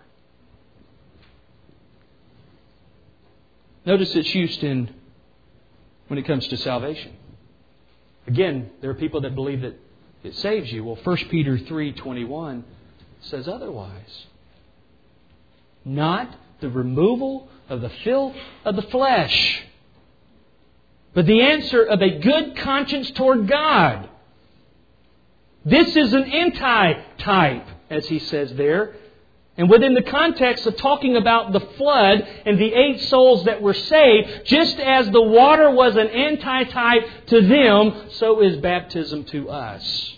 Notice it's used in when it comes to salvation. Again, there are people that believe that it saves you. Well, First Peter three twenty-one says otherwise. Not the removal of the filth of the flesh, but the answer of a good conscience toward God. This is an anti-type, as he says there. And within the context of talking about the flood and the eight souls that were saved, just as the water was an anti-type to them, so is baptism to us.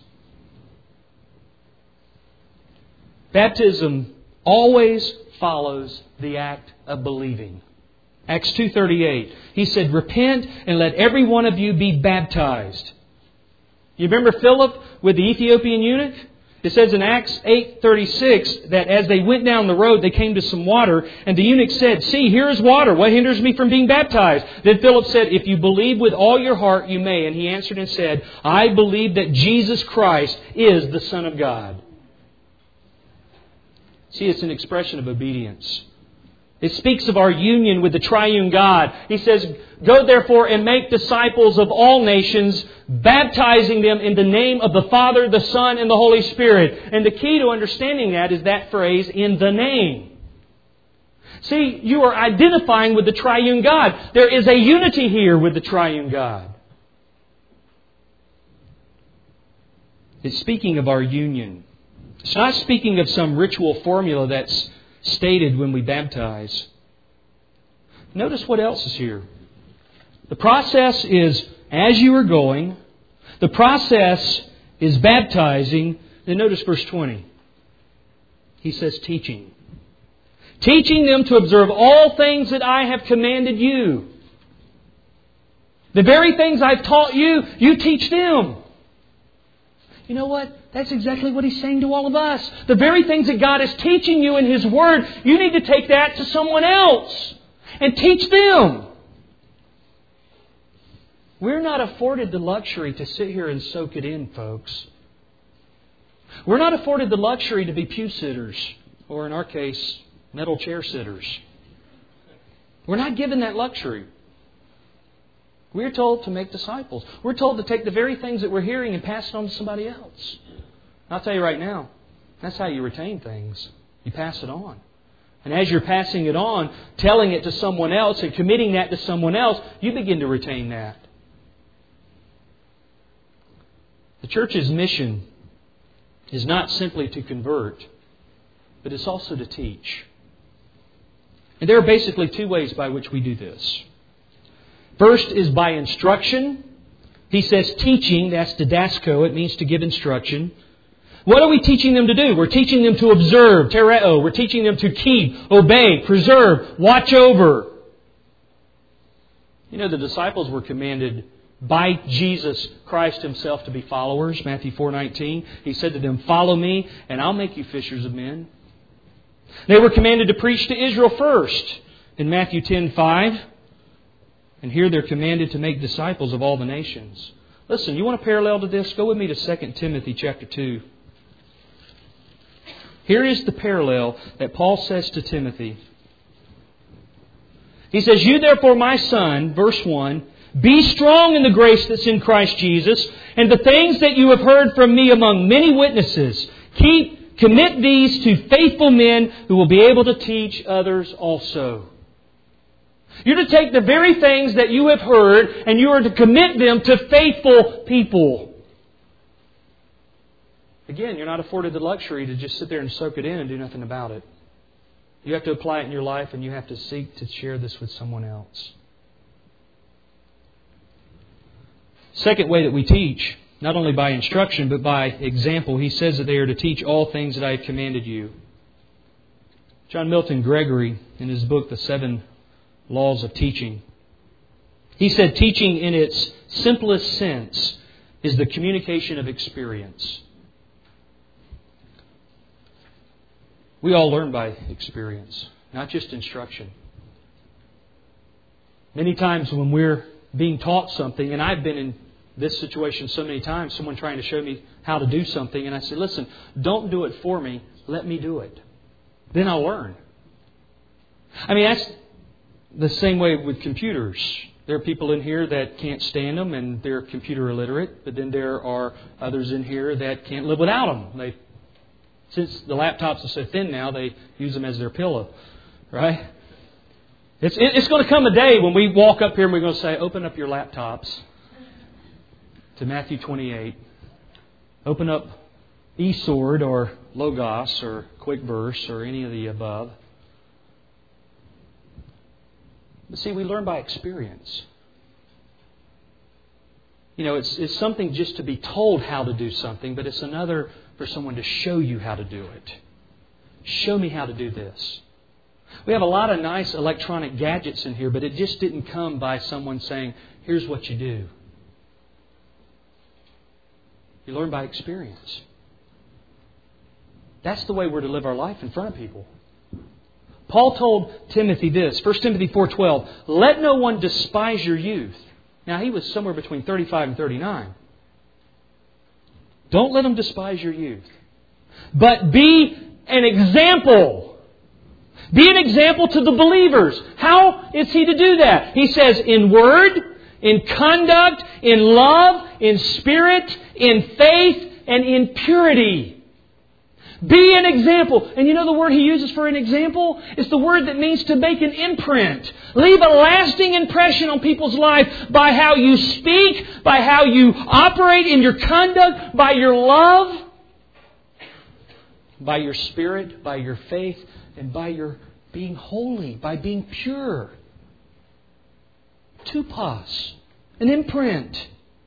Baptism always follows the act of believing. Acts two thirty-eight, he said, repent and let every one of you be baptized. You remember Philip with the Ethiopian eunuch? It says in Acts eight thirty-six that as they went down the road, they came to some water, and the eunuch said, see, here is water. What hinders me from being baptized? Then Philip said, if you believe with all your heart, you may. And he answered and said, I believe that Jesus Christ is the Son of God. See, it's an expression of obedience. It speaks of our union with the triune God. He says, go therefore and make disciples of all nations, baptizing them in the name of the Father, the Son, and the Holy Spirit. And the key to understanding that is that phrase, in the name. See, you are identifying with the triune God. There is a unity here with the triune God. It's speaking of our union. It's not speaking of some ritual formula that's stated when we baptize. Notice what else is here. The process is as you are going. The process is baptizing. Then notice verse twenty. He says teaching. Teaching them to observe all things that I have commanded you. The very things I've taught you, you teach them. You know what? That's exactly what He's saying to all of us. The very things that God is teaching you in His Word, you need to take that to someone else and teach them. We're not afforded the luxury to sit here and soak it in, folks. We're not afforded the luxury to be pew sitters, or in our case, metal chair sitters. We're not given that luxury. We're told to make disciples. We're told to take the very things that we're hearing and pass it on to somebody else. I'll tell you right now, that's how you retain things. You pass it on. And as you're passing it on, telling it to someone else and committing that to someone else, you begin to retain that. The church's mission is not simply to convert, but it's also to teach. And there are basically two ways by which we do this. First is by instruction. He says teaching, that's didasko, it means to give instruction. What are we teaching them to do? We're teaching them to observe, tereo. We're teaching them to keep, obey, preserve, watch over. You know, the disciples were commanded by Jesus Christ Himself to be followers. Matthew four nineteen. He said to them, "Follow me, and I'll make you fishers of men." They were commanded to preach to Israel first in Matthew ten five. And here they're commanded to make disciples of all the nations. Listen, you want a parallel to this? Go with me to Second Timothy chapter two. Here is the parallel that Paul says to Timothy. He says, "You therefore, my son," verse one, "be strong in the grace that's in Christ Jesus, and the things that you have heard from me among many witnesses, keep, commit these to faithful men who will be able to teach others also." You're to take the very things that you have heard and you are to commit them to faithful people. Again, you're not afforded the luxury to just sit there and soak it in and do nothing about it. You have to apply it in your life, and you have to seek to share this with someone else. Second way that we teach, not only by instruction but by example, he says that they are to teach all things that I have commanded you. John Milton Gregory, in his book, The Seven Laws of Teaching, he said teaching in its simplest sense is the communication of experience. We all learn by experience, not just instruction. Many times when we're being taught something, and I've been in this situation so many times, someone trying to show me how to do something, and I say, "Listen, don't do it for me, let me do it. Then I'll learn." I mean, that's the same way with computers. There are people in here that can't stand them and they're computer illiterate, but then there are others in here that can't live without them. They, since the laptops are so thin now, they use them as their pillow, right? It's, it's going to come a day when we walk up here and we're going to say, "Open up your laptops to Matthew twenty-eight. Open up eSword or Logos or Quick Verse or any of the above." But see, we learn by experience. You know, it's, it's something just to be told how to do something, but it's another for someone to show you how to do it. Show me how to do this. We have a lot of nice electronic gadgets in here, but it just didn't come by someone saying, "Here's what you do." You learn by experience. That's the way we're to live our life in front of people. Paul told Timothy this, First Timothy four twelve, "Let no one despise your youth." Now, he was somewhere between thirty-five and thirty-nine. Don't let them despise your youth. But be an example. Be an example to the believers. How is he to do that? He says, in word, in conduct, in love, in spirit, in faith, and in purity. Be an example. And you know the word he uses for an example? It's the word that means to make an imprint. Leave a lasting impression on people's life by how you speak, by how you operate in your conduct, by your love, by your spirit, by your faith, and by your being holy, by being pure. Tupas, an imprint.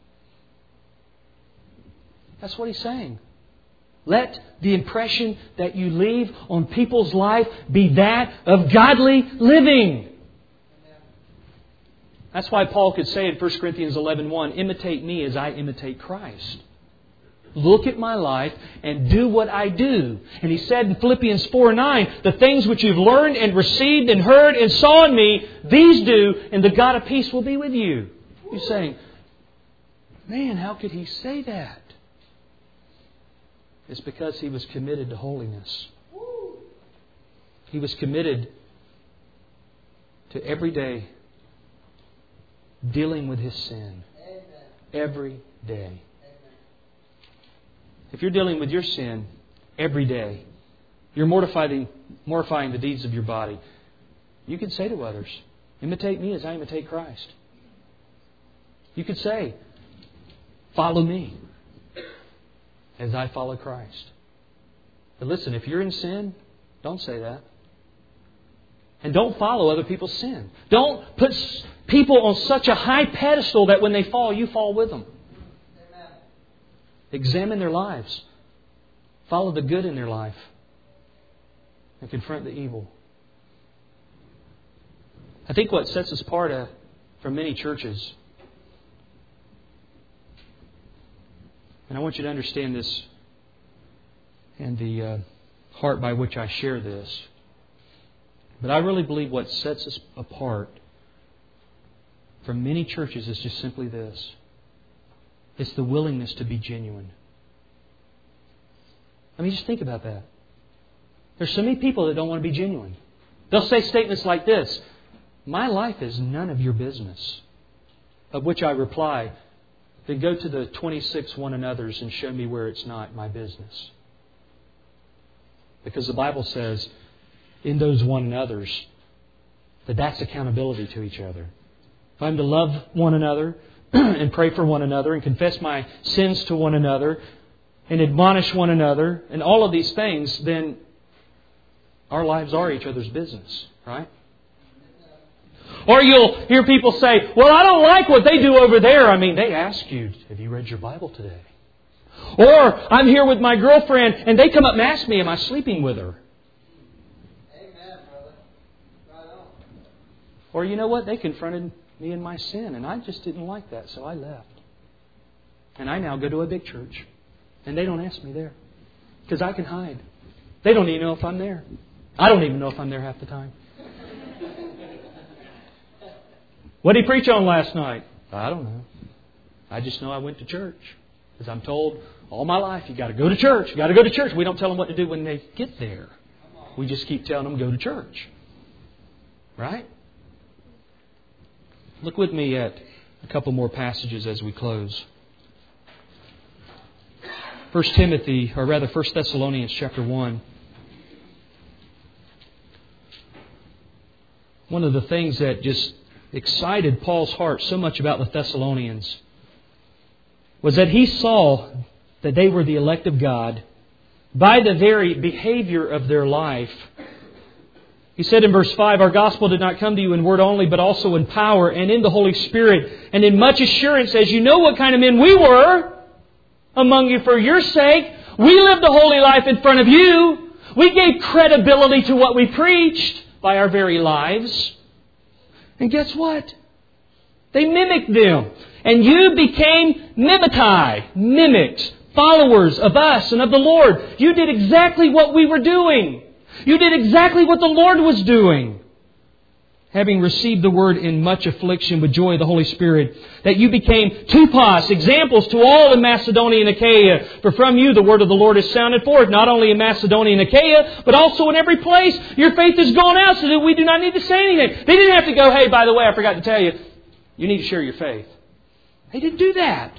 That's what he's saying. Let the impression that you leave on people's life be that of godly living. That's why Paul could say in First Corinthians eleven one, imitate me as I imitate Christ. Look at my life and do what I do. And he said in Philippians four nine, the things which you've learned and received and heard and saw in me, these do, and the God of peace will be with you. You're saying, man, how could he say that? It's because he was committed to holiness. He was committed to every day dealing with his sin. Every day. If you're dealing with your sin every day, you're mortifying, mortifying the deeds of your body, you could say to others, imitate me as I imitate Christ. You could say, follow me as I follow Christ. But listen, if you're in sin, don't say that. And don't follow other people's sin. Don't put people on such a high pedestal that when they fall, you fall with them. Amen. Examine their lives. Follow the good in their life. And confront the evil. I think what sets us apart uh, from many churches, and I want you to understand this and the uh, heart by which I share this, but I really believe what sets us apart from many churches is just simply this. It's the willingness to be genuine. I mean, just think about that. There's so many people that don't want to be genuine. They'll say statements like this, my life is none of your business. Of which I reply, then go to the twenty-six one another's and show me where it's not my business. Because the Bible says, in those one another's, that that's accountability to each other. If I'm to love one another and pray for one another and confess my sins to one another and admonish one another and all of these things, then our lives are each other's business, right? Or you'll hear people say, well, I don't like what they do over there. I mean, they ask you, have you read your Bible today? Or I'm here with my girlfriend and they come up and ask me, am I sleeping with her? Or you know what? They confronted me in my sin and I just didn't like that, so I left. And I now go to a big church and they don't ask me there because I can hide. They don't even know if I'm there. I don't even know if I'm there half the time. What did he preach on last night? I don't know. I just know I went to church because I'm told all my life you got to go to church. You got to go to church. We don't tell them what to do when they get there. We just keep telling them go to church. Right? Look with me at a couple more passages as we close. First Timothy, or rather First Thessalonians chapter one. One of the things that just excited Paul's heart so much about the Thessalonians was that he saw that they were the elect of God by the very behavior of their life. He said in verse five, our gospel did not come to you in word only, but also in power and in the Holy Spirit and in much assurance, as you know what kind of men we were among you for your sake. We lived a holy life in front of you. We gave credibility to what we preached by our very lives. And guess what? They mimicked them. And you became mimetai, mimics, followers of us and of the Lord. You did exactly what we were doing. You did exactly what the Lord was doing. Having received the word in much affliction with joy of the Holy Spirit, that you became tupos, examples to all in Macedonia and Achaia. For from you the word of the Lord is sounded forth, not only in Macedonia and Achaia, but also in every place. Your faith has gone out so that we do not need to say anything. They didn't have to go, hey, by the way, I forgot to tell you, you need to share your faith. They didn't do that.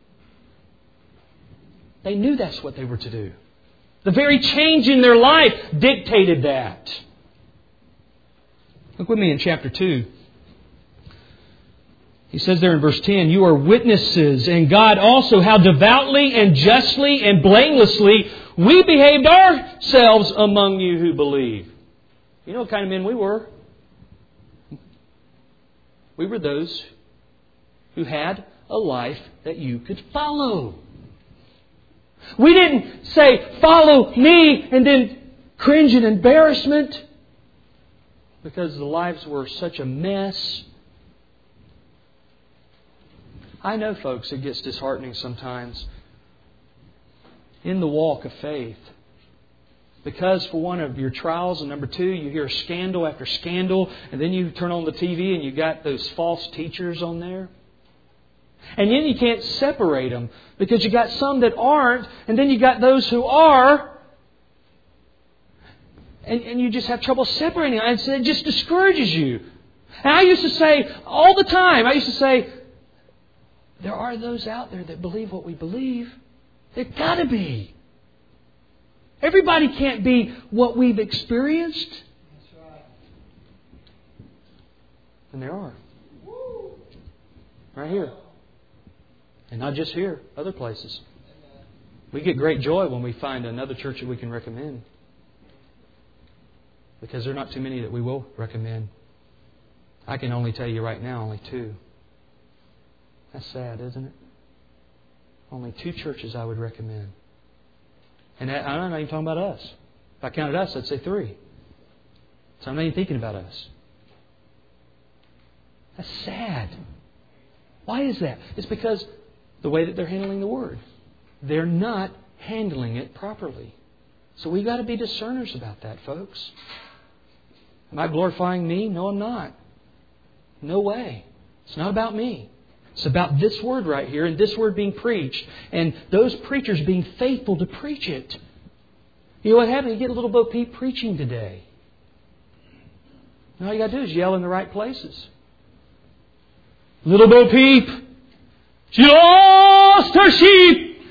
They knew that's what they were to do. The very change in their life dictated that. Look with me in chapter two. He says there in verse ten, you are witnesses, and God also, how devoutly and justly and blamelessly we behaved ourselves among you who believe. You know what kind of men we were? We were those who had a life that you could follow. We didn't say, follow me, and then cringe in embarrassment because the lives were such a mess. I know, folks, it gets disheartening sometimes in the walk of faith. Because for one of your trials, and number two, you hear scandal after scandal, and then you turn on the T V and you got those false teachers on there. And then you can't separate them because you got some that aren't, and then you got those who are. And, and you just have trouble separating them. And so it just discourages you. And I used to say all the time, I used to say, there are those out there that believe what we believe. There've got to be. Everybody can't be what we've experienced. That's right. And there are. Right here. And not just here, other places. We get great joy when we find another church that we can recommend. Because there are not too many that we will recommend. I can only tell you right now, only two. That's sad, isn't it? Only two churches I would recommend. And I'm not even talking about us. If I counted us, I'd say three. So I'm not even thinking about us. That's sad. Why is that? It's because the way that they're handling the Word. They're not handling it properly. So we've got to be discerners about that, folks. Am I glorifying me? No, I'm not. No way. It's not about me. It's about this Word right here and this Word being preached and those preachers being faithful to preach it. You know what happened? You get a little Bo Peep preaching today. And all you got to do is yell in the right places. Little Bo Peep, she lost her sheep.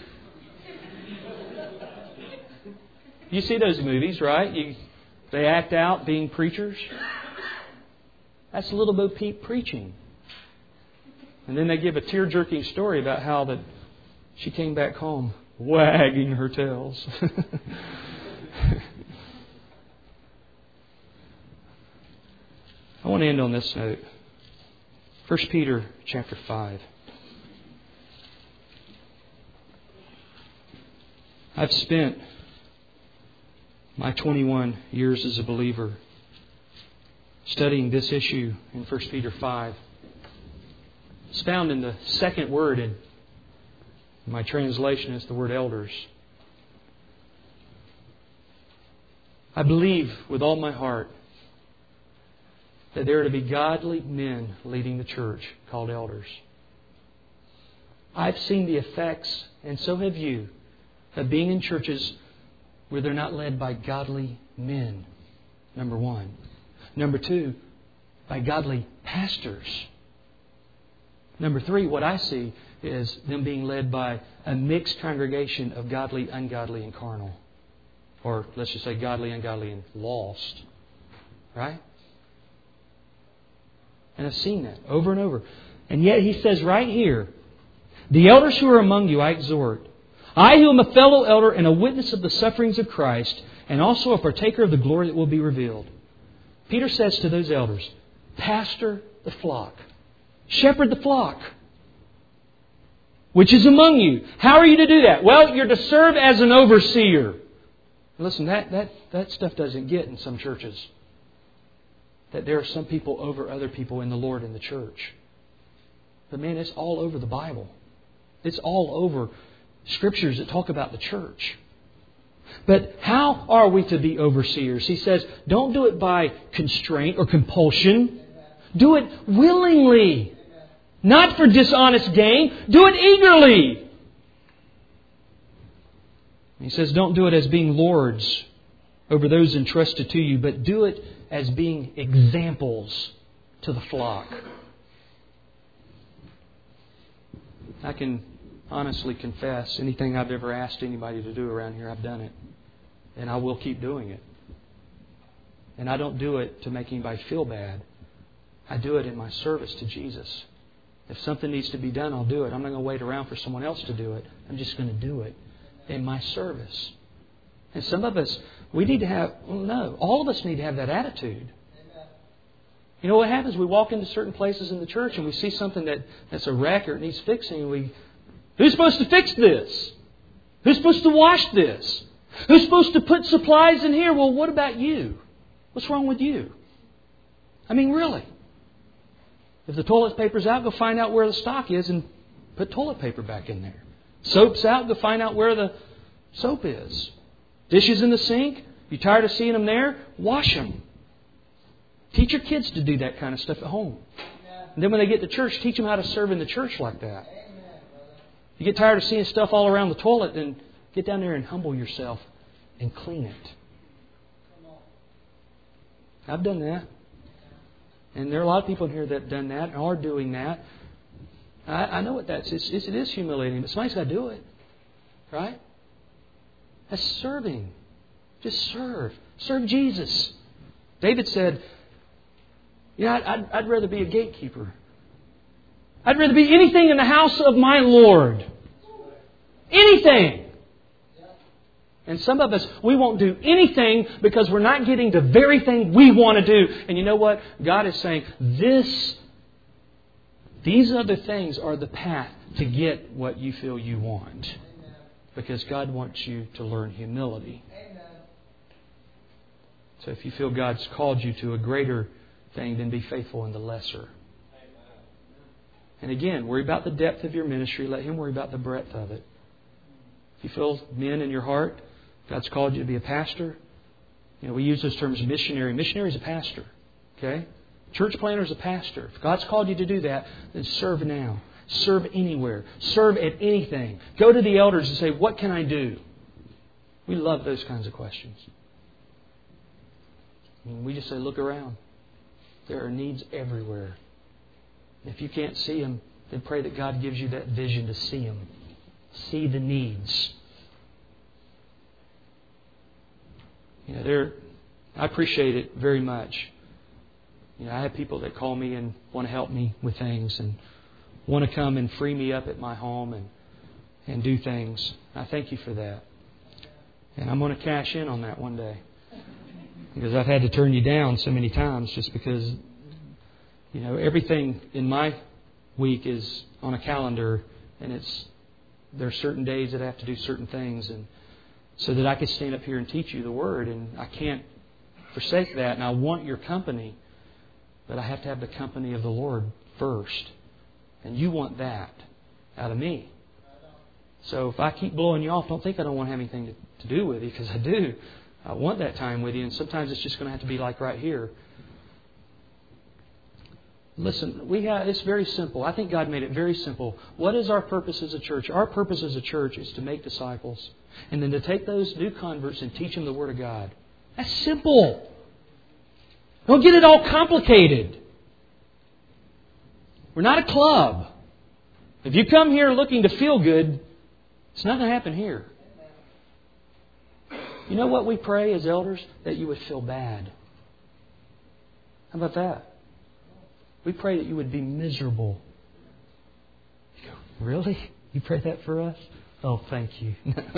You see those movies, right? You, they act out being preachers. That's Little Bo Peep preaching. And then they give a tear-jerking story about how that she came back home wagging her tails. I want to end on this note. First Peter chapter five. I've spent my twenty-one years as a believer studying this issue in First Peter five. It's found in the second word in my translation is the word elders. I believe with all my heart that there are to be godly men leading the church called elders. I've seen the effects, and so have you, of being in churches where they're not led by godly men, number one. Number two, by godly pastors. Number three, what I see is them being led by a mixed congregation of godly, ungodly, and carnal. Or let's just say godly, ungodly, and lost. Right? And I've seen that over and over. And yet he says right here, the elders who are among you I exhort. I who am a fellow elder and a witness of the sufferings of Christ, and also a partaker of the glory that will be revealed. Peter says to those elders, pastor the flock. Shepherd the flock, which is among you. How are you to do that? Well, you're to serve as an overseer. Listen, that, that, that stuff doesn't get in some churches. That there are some people over other people in the Lord in the church. But man, it's all over the Bible. It's all over scriptures that talk about the church. But how are we to be overseers? He says, don't do it by constraint or compulsion. Do it willingly. Not for dishonest gain. Do it eagerly. He says, don't do it as being lords over those entrusted to you, but do it as being examples to the flock. I can honestly confess, anything I've ever asked anybody to do around here, I've done it. And I will keep doing it. And I don't do it to make anybody feel bad. I do it in my service to Jesus. If something needs to be done, I'll do it. I'm not going to wait around for someone else to do it. I'm just going to do it in my service. And some of us, we need to have, well, no, all of us need to have that attitude. Amen. You know what happens? We walk into certain places in the church and we see something that, that's a wreck or it needs fixing. And we, who's supposed to fix this? Who's supposed to wash this? Who's supposed to put supplies in here? Well, what about you? What's wrong with you? I mean, really. If the toilet paper's out, go find out where the stock is and Put toilet paper back in there. Soap's out, go find out where the soap is. Dishes in the sink, you're tired of seeing them there, wash them. Teach your kids to do that kind of stuff at home. And then when they get to church, teach them how to serve in the church like that. You get tired of seeing stuff all around the toilet, then get down there and humble yourself and clean it. I've done that. And there are a lot of people in here that have done that and are doing that. I, I know what that's. It's, it's, it is humiliating, but somebody's got to do it. Right? That's serving. Just serve. Serve Jesus. David said, yeah, I'd, I'd rather be a gatekeeper. I'd rather be anything in the house of my Lord. Anything. And some of us, we won't do anything because we're not getting the very thing we want to do. And you know what? God is saying, this, these other things are the path to get what you feel you want. Because God wants you to learn humility. So if you feel God's called you to a greater thing, then be faithful in the lesser. And again, worry about the depth of your ministry. Let Him worry about the breadth of it. If you feel men in your heart, God's called you to be a pastor. You know, we use those terms missionary. Missionary is a pastor. Okay? Church planter is a pastor. If God's called you to do that, then serve now. Serve anywhere. Serve at anything. Go to the elders and say, what can I do? We love those kinds of questions. And we just say, look around. There are needs everywhere. If you can't see them, then pray that God gives you that vision to see them. See the needs. You know, there. I appreciate it very much. You know, I have people that call me and want to help me with things and want to come and free me up at my home and and do things. I thank you for that. And I'm going to cash in on that one day. Because I've had to turn you down so many times just because, you know, everything in my week is on a calendar and it's there are certain days that I have to do certain things and so that I can stand up here and teach you the Word, and I can't forsake that, and I want your company, but I have to have the company of the Lord first. And you want that out of me. So if I keep blowing you off, don't think I don't want to have anything to, to do with you, because I do. I want that time with you, and sometimes it's just going to have to be like right here. Listen, we have, it's very simple. I think God made it very simple. What is our purpose as a church? Our purpose as a church is to make disciples, and then to take those new converts and teach them the Word of God. That's simple. Don't get it all complicated. We're not a club. If you come here looking to feel good, it's not going to happen here. You know what we pray as elders? That you would feel bad. How about that? We pray that you would be miserable. You go, really? You pray that for us? Oh, thank you.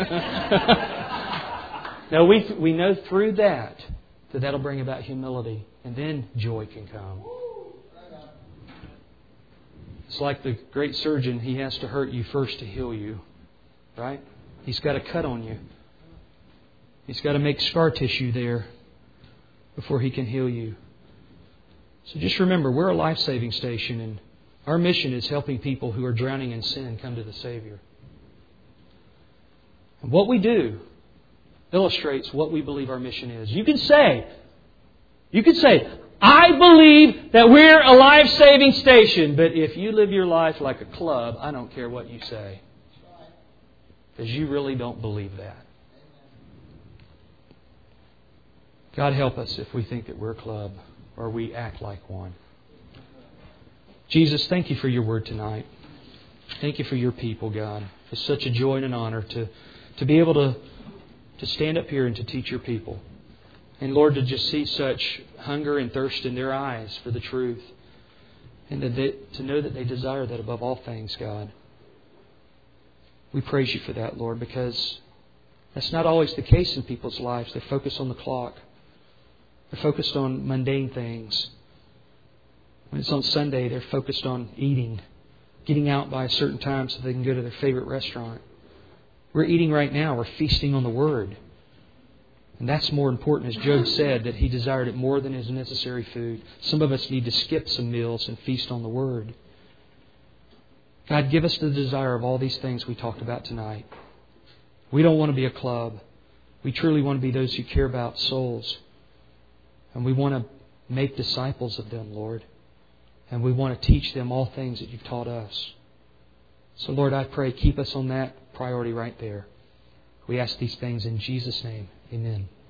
No, we we know through that that that'll bring about humility, and then joy can come. It's like the great surgeon. He has to hurt you first to heal you, right? He's got to cut on you. He's got to make scar tissue there before he can heal you. So just remember, we're a life-saving station, and our mission is helping people who are drowning in sin come to the Savior. And what we do illustrates what we believe our mission is. You can say, you can say, I believe that we're a life-saving station, but if you live your life like a club, I don't care what you say. Because you really don't believe that. God help us if we think that we're a club or we act like one. Jesus, thank you for your word tonight. Thank you for your people, God. It's such a joy and an honor to, to be able to, to stand up here and to teach your people. And Lord, to just see such hunger and thirst in their eyes for the truth. And to, they, to know that they desire that above all things, God. We praise you for that, Lord, because that's not always the case in people's lives. They focus on the clock. They're focused on mundane things. When it's on Sunday, they're focused on eating, getting out by a certain time so they can go to their favorite restaurant. We're eating right now. We're feasting on the Word. And that's more important, as Job said, that he desired it more than his necessary food. Some of us need to skip some meals and feast on the Word. God, give us the desire of all these things we talked about tonight. We don't want to be a club. We truly want to be those who care about souls. And we want to make disciples of them, Lord. And we want to teach them all things that You've taught us. So, Lord, I pray, keep us on that priority right there. We ask these things in Jesus' name. Amen.